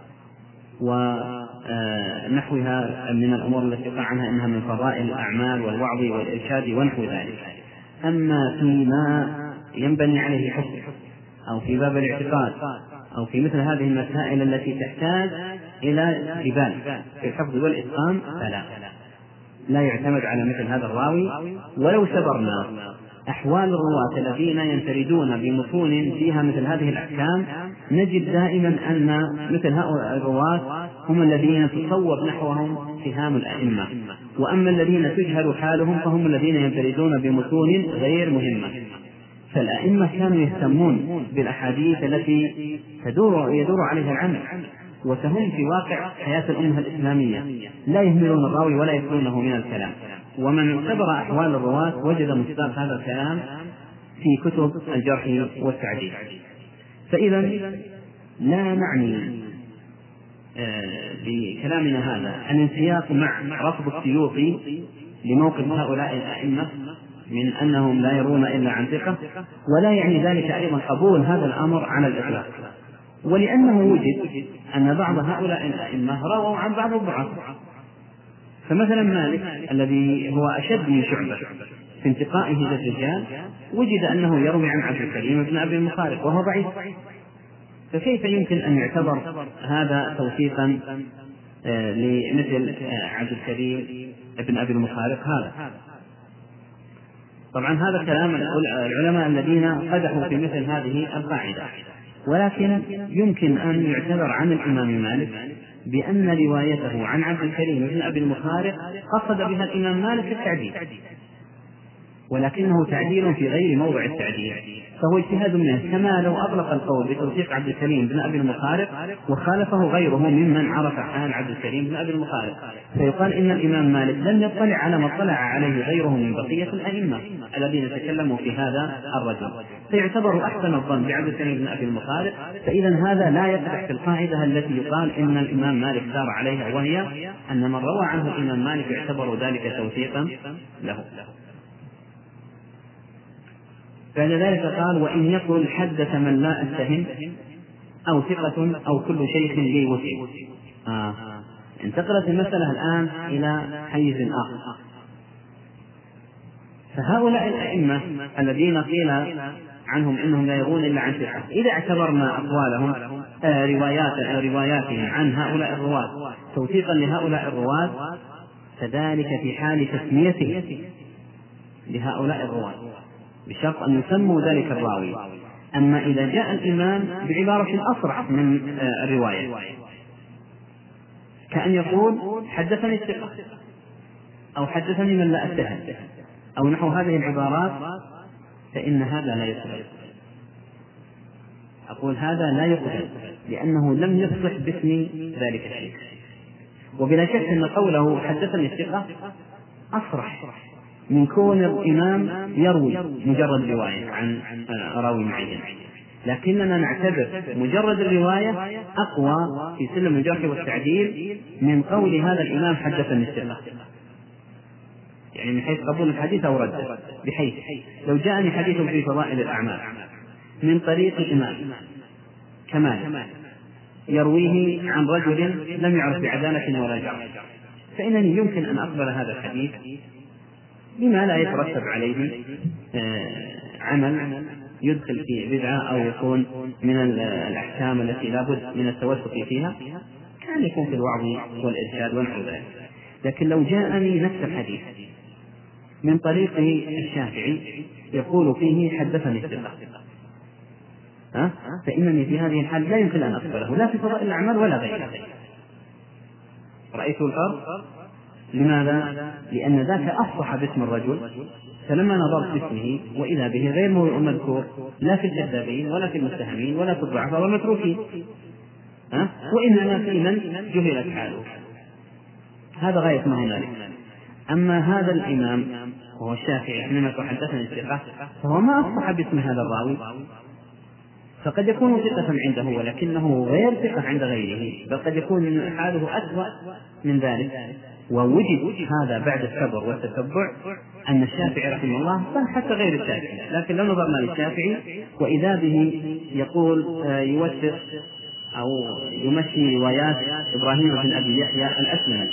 ونحوها من الأمور التي قال عنها أنها من فضائل الأعمال والوعظ والإرشاد ونحو ذلك. أما فيما ينبني عليه حكم أو في باب الاعتقاد أو في مثل هذه المسائل التي تحتاج إلى جبال في الحفظ والإتقان فلا لا يعتمد على مثل هذا الراوي. ولو سبرنا أحوال الرواة الذين ينفردون بمتون فيها مثل هذه الأحكام نجد دائما أن مثل هؤلاء الرواة هم الذين تصوب نحوهم سهام الأئمة، وأما الذين تجهل حالهم فهم الذين ينفردون بمتون غير مهمة. فالأئمة كانوا يهتمون بالأحاديث التي تدور يدور عليها العمل وتهم في واقع حياة الأمة الإسلامية، لا يهملون الراوي ولا يخلونه من الكلام. ومن اعتبر أحوال الرواة وجد مصداق هذا الكلام في كتب الجرح والتعديل. فإذا لا نعني بكلامنا هذا الانسياق مع رفض السيوطي لموقف هؤلاء الأئمة من أنهم لا يرون إلا عن ثقة، ولا يعني ذلك أيضا قبول هذا الأمر على الإطلاق، ولأنه وجد أن بعض هؤلاء الأئمة رووا عن بعض الضعف. فمثلا مالك الذي هو أشد من شعبة في انتقائه للرجال وجد أنه يروي عن عبد الكريم بن أبي المخارق وهو ضعيف، فكيف يمكن أن يعتبر هذا توثيقا لمثل عبد الكريم بن أبي المخارق؟ هذا طبعا هذا كلام العلماء الذين قدحوا في مثل هذه القاعدة، ولكن يمكن أن يعتبر عن الإمام مالك بأن روايته عن عبد الكريم بن أبي المخارق قصد بها الإمام مالك التعديل، ولكنه تعديل في غير موضع التعديل، فهو اجتهاد منه، كما لو أطلق القول بتوثيق عبد الكريم بن أبي المخارق وخالفه غيره ممن عرف حال عبد الكريم بن أبي المخارق، فيقال إن الإمام مالك لم يطلع على ما اطلع عليه غيره من بقية الأئمة الذين تكلموا في هذا الرجل، فيعتبر أحسن الظن بعبد الكريم بن أبي المخارق. فإذا هذا لا يقدح في القاعدة التي يقال إن الإمام مالك سار عليها، وهي أن من روى عنه الإمام مالك يعتبر ذلك توثيقا له. بعد ذلك قال: وإن يقل حدث من لا أتهم أو ثقة أو كل شيخ لي وسيم. آه. انتقلت المسألة الآن إلى حيز آخر. فهؤلاء الأئمة الذين قيل عنهم إنهم لا يروون إلا عن ثقة، إذا اعتبرنا أقوالهم آه روايات آه رواياتهم عن هؤلاء الرواة توثيقا لهؤلاء الرواة، فذلك في حال تسميته لهؤلاء الرواة بشرط أن يسموا ذلك الراوي. أما إذا جاء الإمام بعبارة أصرح من الرواية كأن يقول حدثني الثقة أو حدثني من لا أتهم أو نحو هذه العبارات، فإن هذا لا يقبل. أقول هذا لا يقبل لأنه لم يصلح باسم ذلك الشيخ. وبلا شك أن قوله حدثني الثقة أصرح من كون الإمام يروي مجرد رواية عن راوي معين، لكننا نعتبر مجرد الرواية أقوى في سلم الجرح والتعديل من قول هذا الإمام حدثني الثقة، يعني من حيث قبول الحديث أو رده، بحيث لو جاءني حديث في فضائل الأعمال من طريق إمام كمال يرويه عن رجل لم يعرف بعدالة ولا جرح، فإنني يمكن أن أقبل هذا الحديث بما لا يترتب عليه عمل يدخل في بدعة أو يكون من الأحكام التي لا بد من التوسط فيها، كان يكون في الوعظ والإرشاد ونحو ذلك. لكن لو جاءني نفس الحديث من طريق الشافعي يقول فيه حدثني الثقة، أه؟ فإنني في هذه الحال لا يمكن أن أقبله لا في فضائل الأعمال ولا غيرها. رأيت الفرق؟ لماذا؟ لأن ذاك أفصح باسم الرجل، فلما نظرت باسمه وإذا به غير مذكور لا في الكذابين ولا في المتهمين ولا في الضعفاء والمتروكين، أه؟ وإنما في من جهلت حاله. هذا غاية ما هنالك. أما هذا الإمام وهو الشافعي حينما تحدثنا الثقة فهو ما أفصح باسم هذا الراوي، فقد يكون ثقة عنده ولكنه غير ثقة عند غيره، بل قد يكون حاله أسوأ من ذلك. ووجد هذا بعد الصبر والتتبع أن الشافعي رحمه الله بل حتى غير الشافعي، لكن لو نظرنا للشافعي وإذا به يقول يوثق أو يمشي روايات إبراهيم بن أبي يحيى الأسلمي،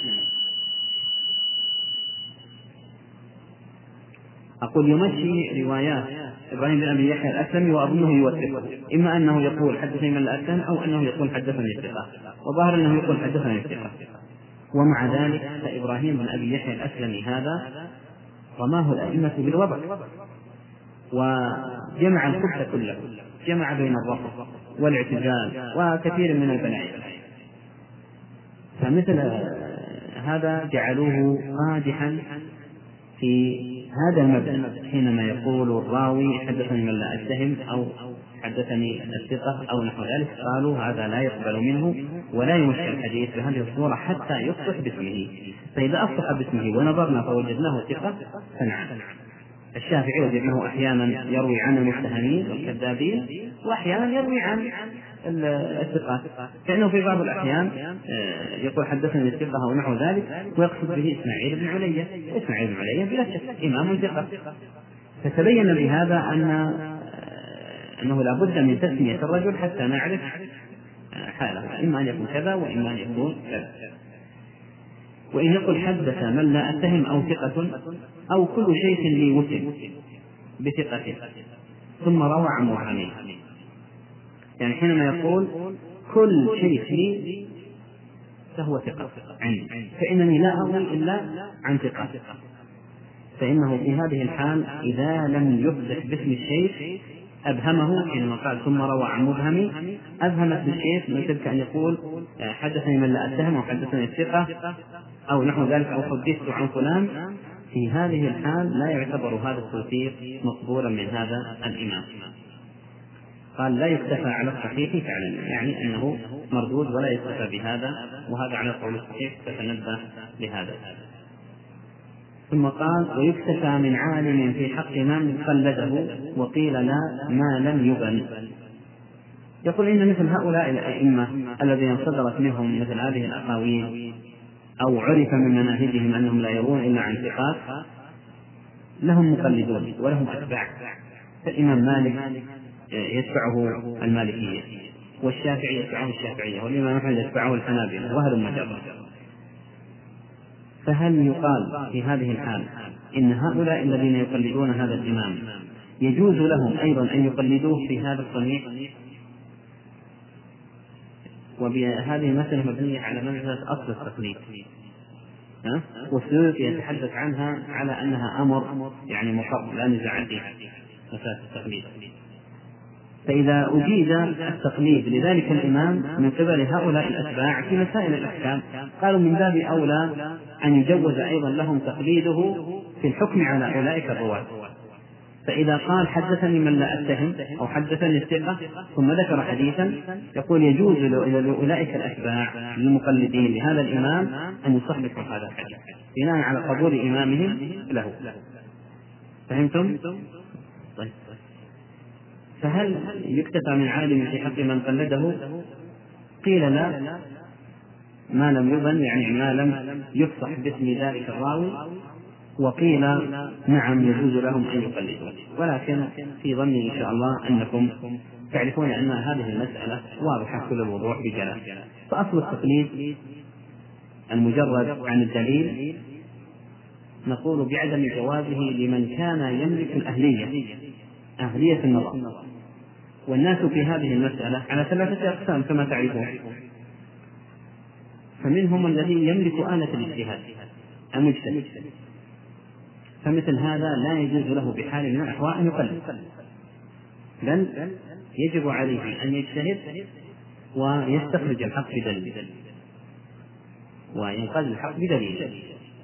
أقول يمشي روايات إبراهيم بن أبي يحيى الأسلمي وأظنه يوثقه، إما أنه يقول حدثني من الأسلم أو أنه يقول حدثني الثقة، وظاهر أنه يقول حدثني الثقة. ومع ذلك فإبراهيم بن أبي يحيى الأسلمي هذا رماه الأئمة بالوضع وجمع الخبث كله، جمع بين الرفض والاعتزال وكثير من البلايا، فمثل هذا جعلوه قادحا في هذا المبدأ حينما يقول الراوي حدثني من لا أتهم أو حدثني الثقة أو نحو ذلك، قالوا هذا لا يقبل منه ولا يمشي الحديث بهذه الصورة حتى يصلح باسمه. فإذا أصلح باسمه ونظرنا فوجدناه ثقة فنعم. الشافعي وجدناه أحيانا يروي عن المتهمين والكذابين وأحيانا يروي عن الثقات، كأنه في بعض الأحيان يقول حدثني الثقة أو نحو ذلك ويقصد به إسماعيل بن علية. إسماعيل بن علية بلا شك إمام ثقة، فتبين بهذا أن أنه لا بد من تسمية الرجل حتى نعرف حاله، إما أن يكون كذا وإما أن يكون كذا. وإن يقول حدث من لا أتهم أو ثقة أو كل شيء لي وسم بثقته ثم روى عن موهمه، يعني حينما يقول كل شيء لي فهو ثقة عندي، فإنني لا أروي إلا عن ثقة، فإنه في هذه الحال إذا لم يفضح باسم الشيخ أبهمه، حينما قال ثم روى عن مبهم أبهمت بالشيخ مثل كأن يقول حدثني من لا أتهم أو حدثني الثقة أو نحو ذلك أو حدثت عن فلان. في هذه الحال لا يعتبر هذا التوثيق مقبولا من هذا الإمام. قال لا يكتفى على الصحيح فعلا، يعني أنه مردود ولا يكتفى بهذا، وهذا على قول الصحيح فتنبه لهذا. ثم قال ويكتفى من عالم في حق من قلده وقيل لا ما لم يبن. يقول إن مثل هؤلاء الأئمة الذين صدرت منهم مثل هذه الأقاويل أو عرف من مناهجهم أنهم لا يرون إلا عن ثقات لهم مقلدون ولهم أتباع. فالإمام مالك يتبعه المالكية، والشافعي يتبعه الشافعية، والإمام أحمد يتبعه الحنابلة، وهلم جرا. فهل يقال في هذه الحال إن هؤلاء الذين يقلدون هذا الإمام يجوز لهم أيضا أن يقلدوه في هذا الصنيع؟ وبهذه المسألة مبنية على مسألة أصل التقليد، والسيوطي يتحدث عنها على أنها أمر يعني مقرر لا نزاع فيه مسألة التقليد. فإذا أجيز التقليد لذلك الإمام من قبل هؤلاء الأتباع في مسائل الأحكام قالوا من باب أولى أن يجوز أيضا لهم تقليده في الحكم على أولئك الرواة، فإذا قال حدثني من لا أتهم أو حدثني الثقة ثم ذكر حديثا، يقول يجوز لأولئك الأتباع المقلدين لهذا الإمام أن يصححوا هذا الحديث بناء على قبول إمامهم له. فهمتم؟ طيب. فهل يكتفى من عالم في حق من قلده؟ قيل لا، ما لم يبن، يعني ما لم يفصح باسم ذلك الراوي. وقيل نعم يجوز لهم أن يقلدوا، ولكن في ظني إن شاء الله أنكم تعرفون أن هذه المسألة واضحة كل الوضوح بجلاء. فأصل التقليد المجرد عن الدليل نقول بعدم جوازه لمن كان يملك الأهلية، أهلية النظر. والناس في هذه المسألة على ثلاثة أقسام كما تعرفون، فمنهم الذي يملك آلة الاجتهاد المجتهد، فمثل هذا لا يجوز له بحال من الأحوال أن يقلد، بل يجب عليه أن يجتهد ويستخرج الحق بدليل وينقذ الحق بدليل.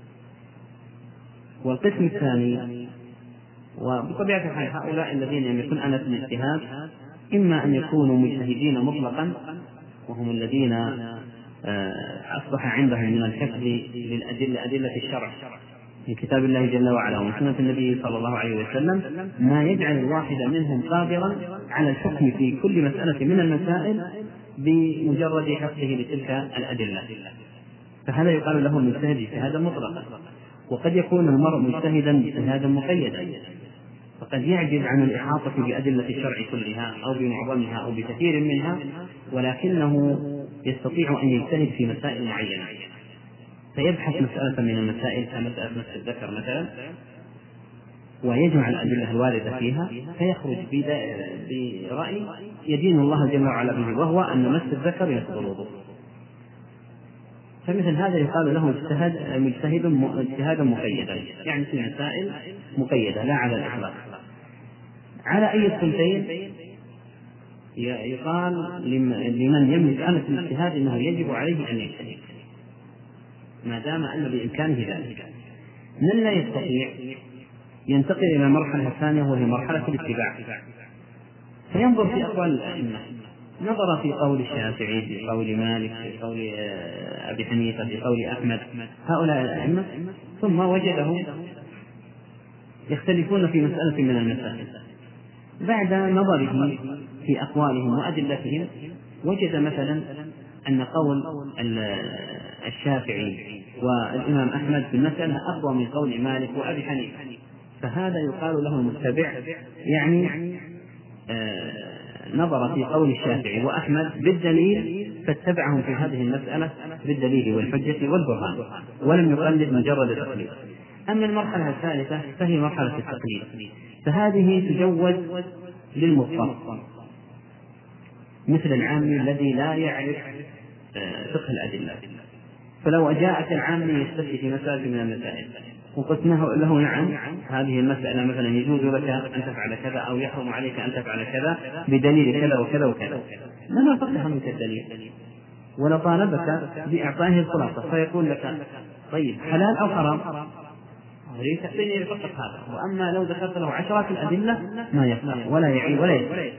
والقسم الثاني، وبطبيعة الحال هؤلاء الذين يملكون آلة الاجتهاد إما أن يكونوا مجتهدين مطلقا، وهم الذين أصبح عندهم من الحفظ للأدلة أدلة الشرع في كتاب الله جل وعلا ومن سنة النبي صلى الله عليه وسلم ما يجعل الواحد منهم قادرا على الحكم في كل مسألة من المسائل بمجرد حفظه لتلك الأدلة، فهذا يقال له مجتهد اجتهادا مطلقا. وقد يكون المرء مجتهدا اجتهادا مقيدا، فقد يعجز عن الإحاطة بأدلة الشرع كلها أو بمعظمها أو بكثير منها، ولكنه يستطيع أن يجتهد في مسائل معينة، فيبحث مسألة من المسائل كمسألة مس الذكر مثلا ويجمع الأدلة الواردة فيها، فيخرج برأي يدين الله جل وعلا به، وهو أن مس الذكر يسقط الوضوء. فمثل هذا يقال له اجتهاد مجتهد اجتهادا مقيدا، يعني في مسائل مقيدة لا على الإطلاق. على أي الصنفين يقال لمن يملك آلة الاجتهاد أنه يجب عليه أن يجتهد ما دام أن بإمكانه ذلك. من لا يستطيع ينتقل إلى المرحلة الثانية وهي مرحلة الاتباع، فينظر في أقوال الأئمة، نظر في قول الشافعي، في قول مالك، في قول أبي حنيفة، في قول أحمد، هؤلاء الأئمة، ثم وجدهم يختلفون في مسألة من المسائل. بعد نظره في أقوالهم وأدلتهم وجد مثلا أن قول الشافعي والإمام أحمد في المسألة أقوى من قول مالك وأبي حنيفة، فهذا يقال له المتبع، يعني آه نظر في قول الشافعي وأحمد بالدليل فاتبعهم في هذه المسألة بالدليل والحجة والبرهان، ولم يقلد مجرد التقليد. أما المرحلة الثالثة فهي مرحلة التقليد، فهذه تجوز للمضطر مثل العامي الذي لا يعرف فقه الأدلة، فلو جاءك العامي يستفتي في مسألة من المسائل وقلت له نعم هذه المسألة مثلا يجوز لك أن تفعل كذا أو يحرم عليك أن تفعل كذا بدليل كذا وكذا وكذا، لما فقه منك الدليل ولا طالبك بإعطائه الخلاصة، فيقول لك طيب حلال أو حرام، يحتاج لفقه هذا. وأما لو ذكرت له عشرات الأدلة ما يفقه ولا يعي ولا يفقه.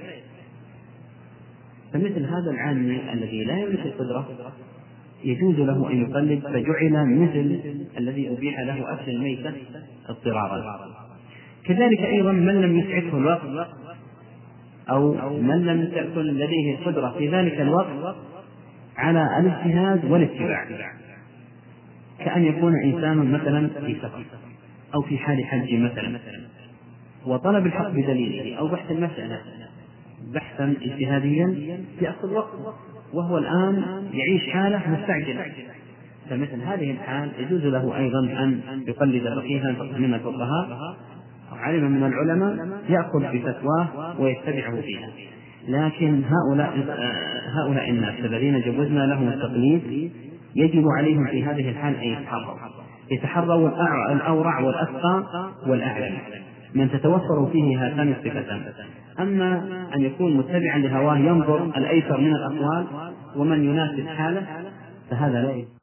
فمثل هذا العامي الذي لا يملك القدرة يجوز له أن يقلد، فجعل مثل الذي أبيح له أكل الميتة اضطرارا. كذلك أيضا من لم يسعفه الوقت أو من لم تكن لديه القدرة في ذلك الوقت على الاجتهاد والاتباع، كأن يكون إنسان مثلا في سفر أو في حال حج مثلا وطلب الحق بدليله أو بحث المسألة بحثا اجتهاديا يأخذ وقت، وهو الآن يعيش حالة مستعجلة، فمثل هذه الحال يجوز له أيضا أن يقلد فقيها من الفقهاء أو عالما من العلماء يأخذ بفتواه ويتبعه فيها. لكن هؤلاء هؤلاء الناس الذين جوزنا لهم التقليد يجب عليهم في هذه الحال أن يتحروا يتحروا الأورع والأتقى والأعلم من تتوفر فيه هاتان الصفتان. أما أن يكون متبعا لهواه ينظر الأيسر من الأقوال ومن يناسب حاله فهذا لا يجوز.